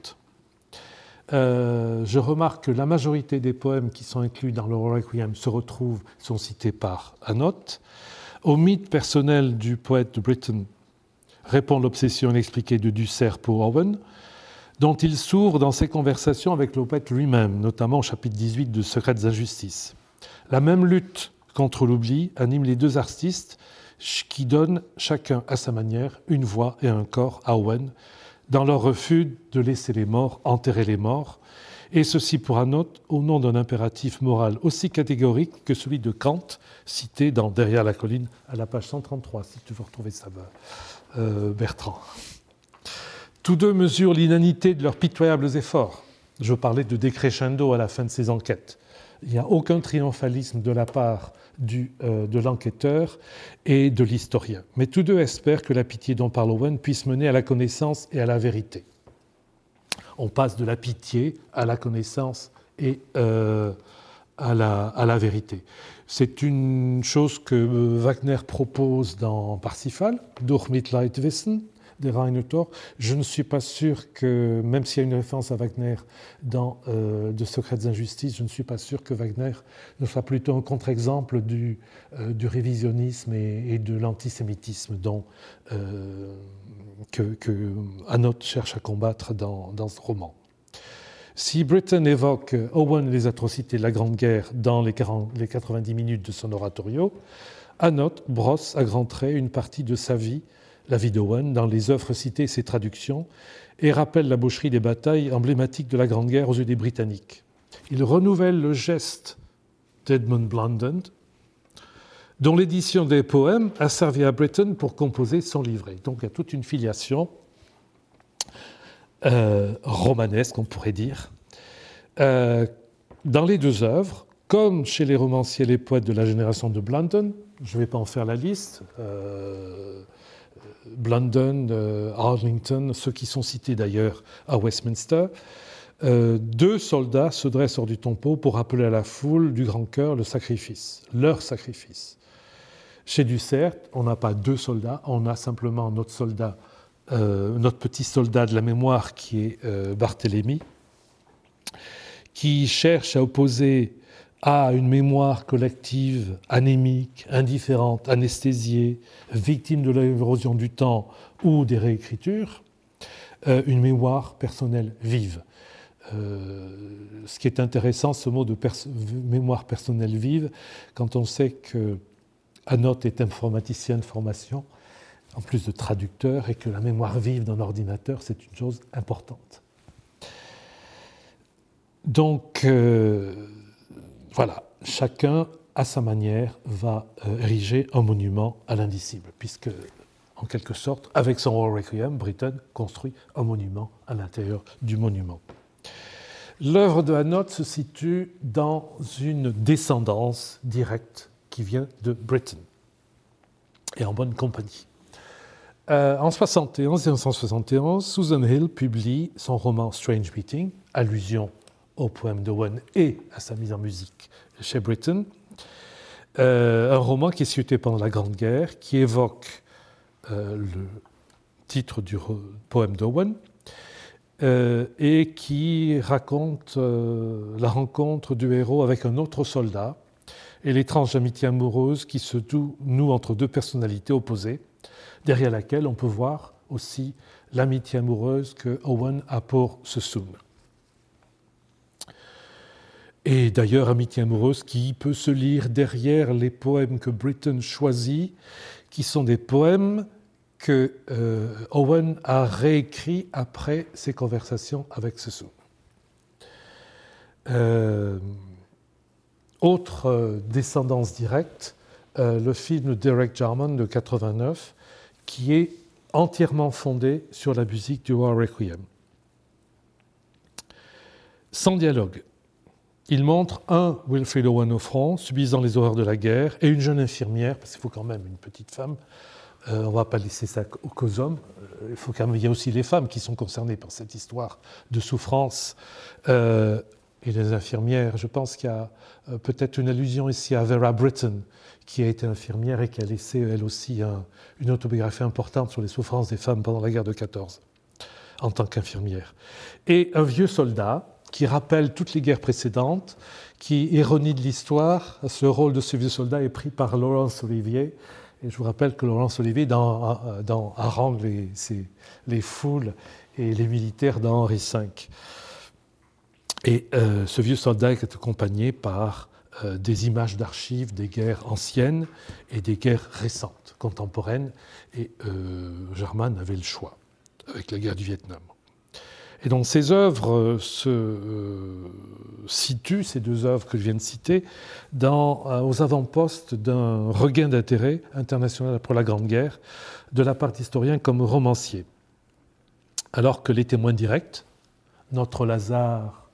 B: Je remarque que la majorité des poèmes qui sont inclus dans le Requiem sont cités par Anot. Au mythe personnel du poète de Britton répond l'obsession inexpliquée de Dussert pour Owen, dont il s'ouvre dans ses conversations avec le poète lui-même, notamment au chapitre 18 de Secrètes injustices. La même lutte contre l'oubli anime les deux artistes qui donnent chacun à sa manière une voix et un corps à Owen dans leur refus de laisser les morts enterrer les morts, et ceci pour Anot au nom d'un impératif moral aussi catégorique que celui de Kant, cité dans Derrière la colline à la page 133, si tu veux retrouver ça, Bertrand. Tous deux mesurent l'inanité de leurs pitoyables efforts. Je parlais de décrescendo à la fin de ces enquêtes. Il n'y a aucun triomphalisme de la part de l'enquêteur et de l'historien. Mais tous deux espèrent que la pitié dont parle Owen puisse mener à la connaissance et à la vérité. On passe de la pitié à la connaissance et à la vérité. C'est une chose que Wagner propose dans Parsifal, Durch Mitleidwissen, des Rheinautor. Je ne suis pas sûr que, même s'il y a une référence à Wagner dans De Secrètes injustices, je ne suis pas sûr que Wagner ne soit plutôt un contre-exemple du révisionnisme et de l'antisémitisme que Anot cherche à combattre dans ce roman. Si Britton évoque Owen et les atrocités de la Grande Guerre dans les 90 minutes de son oratorio, Anot brosse à grands traits une partie de sa vie, la vie d'Owen, dans les œuvres citées et ses traductions, et rappelle la boucherie des batailles emblématiques de la Grande Guerre aux yeux des Britanniques. Il renouvelle le geste d'Edmund Blunden, dont l'édition des poèmes a servi à Britton pour composer son livret. Donc il y a toute une filiation romanesque, on pourrait dire. Dans les deux œuvres, comme chez les romanciers et les poètes de la génération de Blunden, je ne vais pas en faire la liste, Blunden, Arlington, ceux qui sont cités d'ailleurs à Westminster, deux soldats se dressent hors du tombeau pour rappeler à la foule du grand cœur le sacrifice, leur sacrifice. Chez Dussert, on n'a pas deux soldats, on a simplement notre petit soldat de la mémoire qui est Barthélemy, qui cherche à opposer à une mémoire collective anémique, indifférente, anesthésiée, victime de l'érosion du temps ou des réécritures, une mémoire personnelle vive. Ce qui est intéressant, ce mot de mémoire personnelle vive, quand on sait que Anot est informaticien de formation, en plus de traducteur, et que la mémoire vive d'un ordinateur, c'est une chose importante. Donc, voilà, chacun, à sa manière, va ériger un monument à l'indicible, puisque, en quelque sorte, avec son Requiem, Britton construit un monument à l'intérieur du monument. L'œuvre de Anot se situe dans une descendance directe qui vient de Britton, et en bonne compagnie. En 1971, Susan Hill publie son roman Strange Meeting, allusion au poème d'Owen et à sa mise en musique chez Britton, un roman qui est situé pendant la Grande Guerre, qui évoque le titre du poème d'Owen et qui raconte la rencontre du héros avec un autre soldat et l'étrange amitié amoureuse qui se noue entre deux personnalités opposées, derrière laquelle on peut voir aussi l'amitié amoureuse que Owen a pour Sessun. Et d'ailleurs, amitié amoureuse qui peut se lire derrière les poèmes que Britton choisit, qui sont des poèmes que Owen a réécrit après ses conversations avec Sassoon. Autre descendance directe, le film de Derek Jarman de 89, qui est entièrement fondé sur la musique du War Requiem. Sans dialogue, il montre un Wilfrid Owen au front, subissant les horreurs de la guerre, et une jeune infirmière, parce qu'il faut quand même une petite femme. On ne va pas laisser ça qu'aux hommes. Il faut quand même, il y a aussi les femmes qui sont concernées par cette histoire de souffrance. Et les infirmières, je pense qu'il y a peut-être une allusion ici à Vera Britton, qui a été infirmière et qui a laissé elle aussi une autobiographie importante sur les souffrances des femmes pendant la guerre de 14, en tant qu'infirmière. Et un vieux soldat qui rappelle toutes les guerres précédentes, qui, ironie de l'histoire, ce rôle de ce vieux soldat est pris par Laurence Olivier. Et je vous rappelle que Laurence Olivier harangue les foules et les militaires dans Henri V. Et ce vieux soldat est accompagné par des images d'archives des guerres anciennes et des guerres récentes, contemporaines. Et Jarman avait le choix avec la guerre du Vietnam. Et donc ces œuvres se situent, ces deux œuvres que je viens de citer, aux avant-postes d'un regain d'intérêt international après la Grande Guerre de la part d'historiens comme romanciers. Alors que les témoins directs, notre Lazare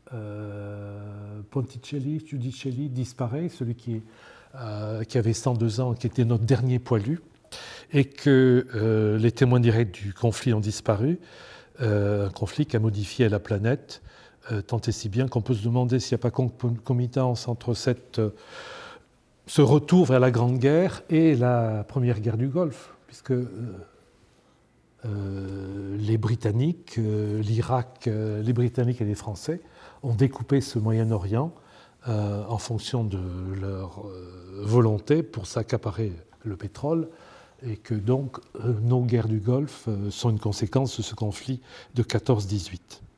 B: Ponticelli, Giudicelli disparaît, celui qui avait 102 ans, qui était notre dernier poilu, et que les témoins directs du conflit ont disparu, un conflit qui a modifié la planète, tant et si bien qu'on peut se demander s'il n'y a pas concomitance entre ce retour vers la Grande Guerre et la Première Guerre du Golfe, puisque les Britanniques, l'Irak, les Britanniques et les Français ont découpé ce Moyen-Orient en fonction de leur volonté pour s'accaparer le pétrole, et que donc nos guerres du Golfe sont une conséquence de ce conflit de 14-18.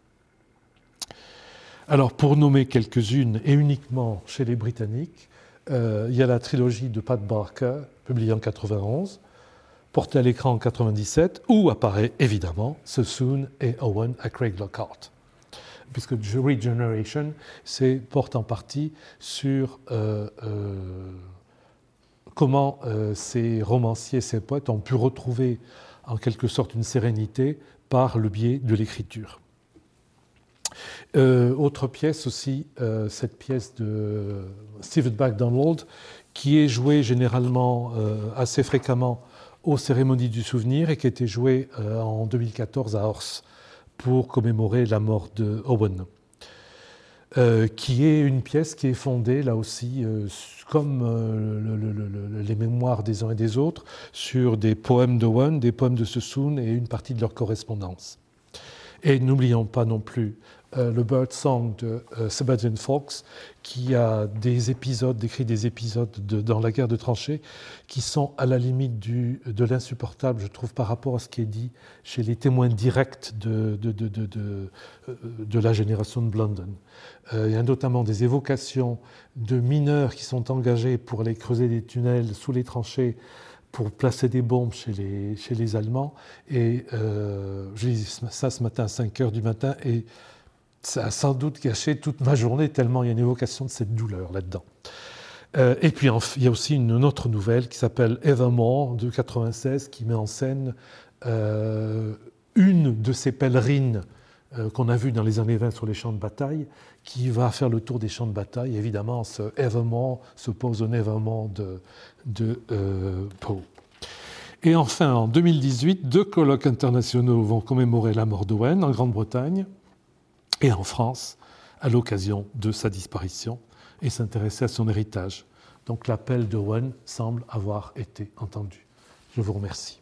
B: Alors pour nommer quelques-unes, et uniquement chez les Britanniques, il y a la trilogie de Pat Barker, publiée en 91, portée à l'écran en 97, où apparaît évidemment Sassoon et Owen à Craig Lockhart. Puisque Regeneration porte en partie sur comment ces romanciers, ces poètes ont pu retrouver en quelque sorte une sérénité par le biais de l'écriture. Autre pièce aussi, cette pièce de Stephen MacDonald, qui est jouée généralement assez fréquemment aux cérémonies du souvenir et qui a été jouée en 2014 à Ors pour commémorer la mort de Owen. Qui est une pièce qui est fondée, là aussi, comme les mémoires des uns et des autres, sur des poèmes d'Owen, des poèmes de Sassoon et une partie de leur correspondance. Et n'oublions pas non plus le Bird Song de Sebastian Faulks, qui a décrit des épisodes dans la guerre de tranchées qui sont à la limite de l'insupportable, je trouve, par rapport à ce qui est dit chez les témoins directs de la génération de Blunden. Il y a notamment des évocations de mineurs qui sont engagés pour aller creuser des tunnels sous les tranchées pour placer des bombes chez les Allemands. Et j'ai dit ça ce matin à 5h du matin, et ça a sans doute gâché toute ma journée, tellement il y a une évocation de cette douleur là-dedans. Et puis il y a aussi une autre nouvelle qui s'appelle Evermore de 1996, qui met en scène une de ces pèlerines qu'on a vues dans les années 20 sur les champs de bataille, qui va faire le tour des champs de bataille. Évidemment, ce Evermore se pose au Nevermore de Poe. Et enfin, en 2018, 2 colloques internationaux vont commémorer la mort d'Owen en Grande-Bretagne et en France, à l'occasion de sa disparition, et s'intéresser à son héritage. Donc l'appel d'Owen semble avoir été entendu. Je vous remercie.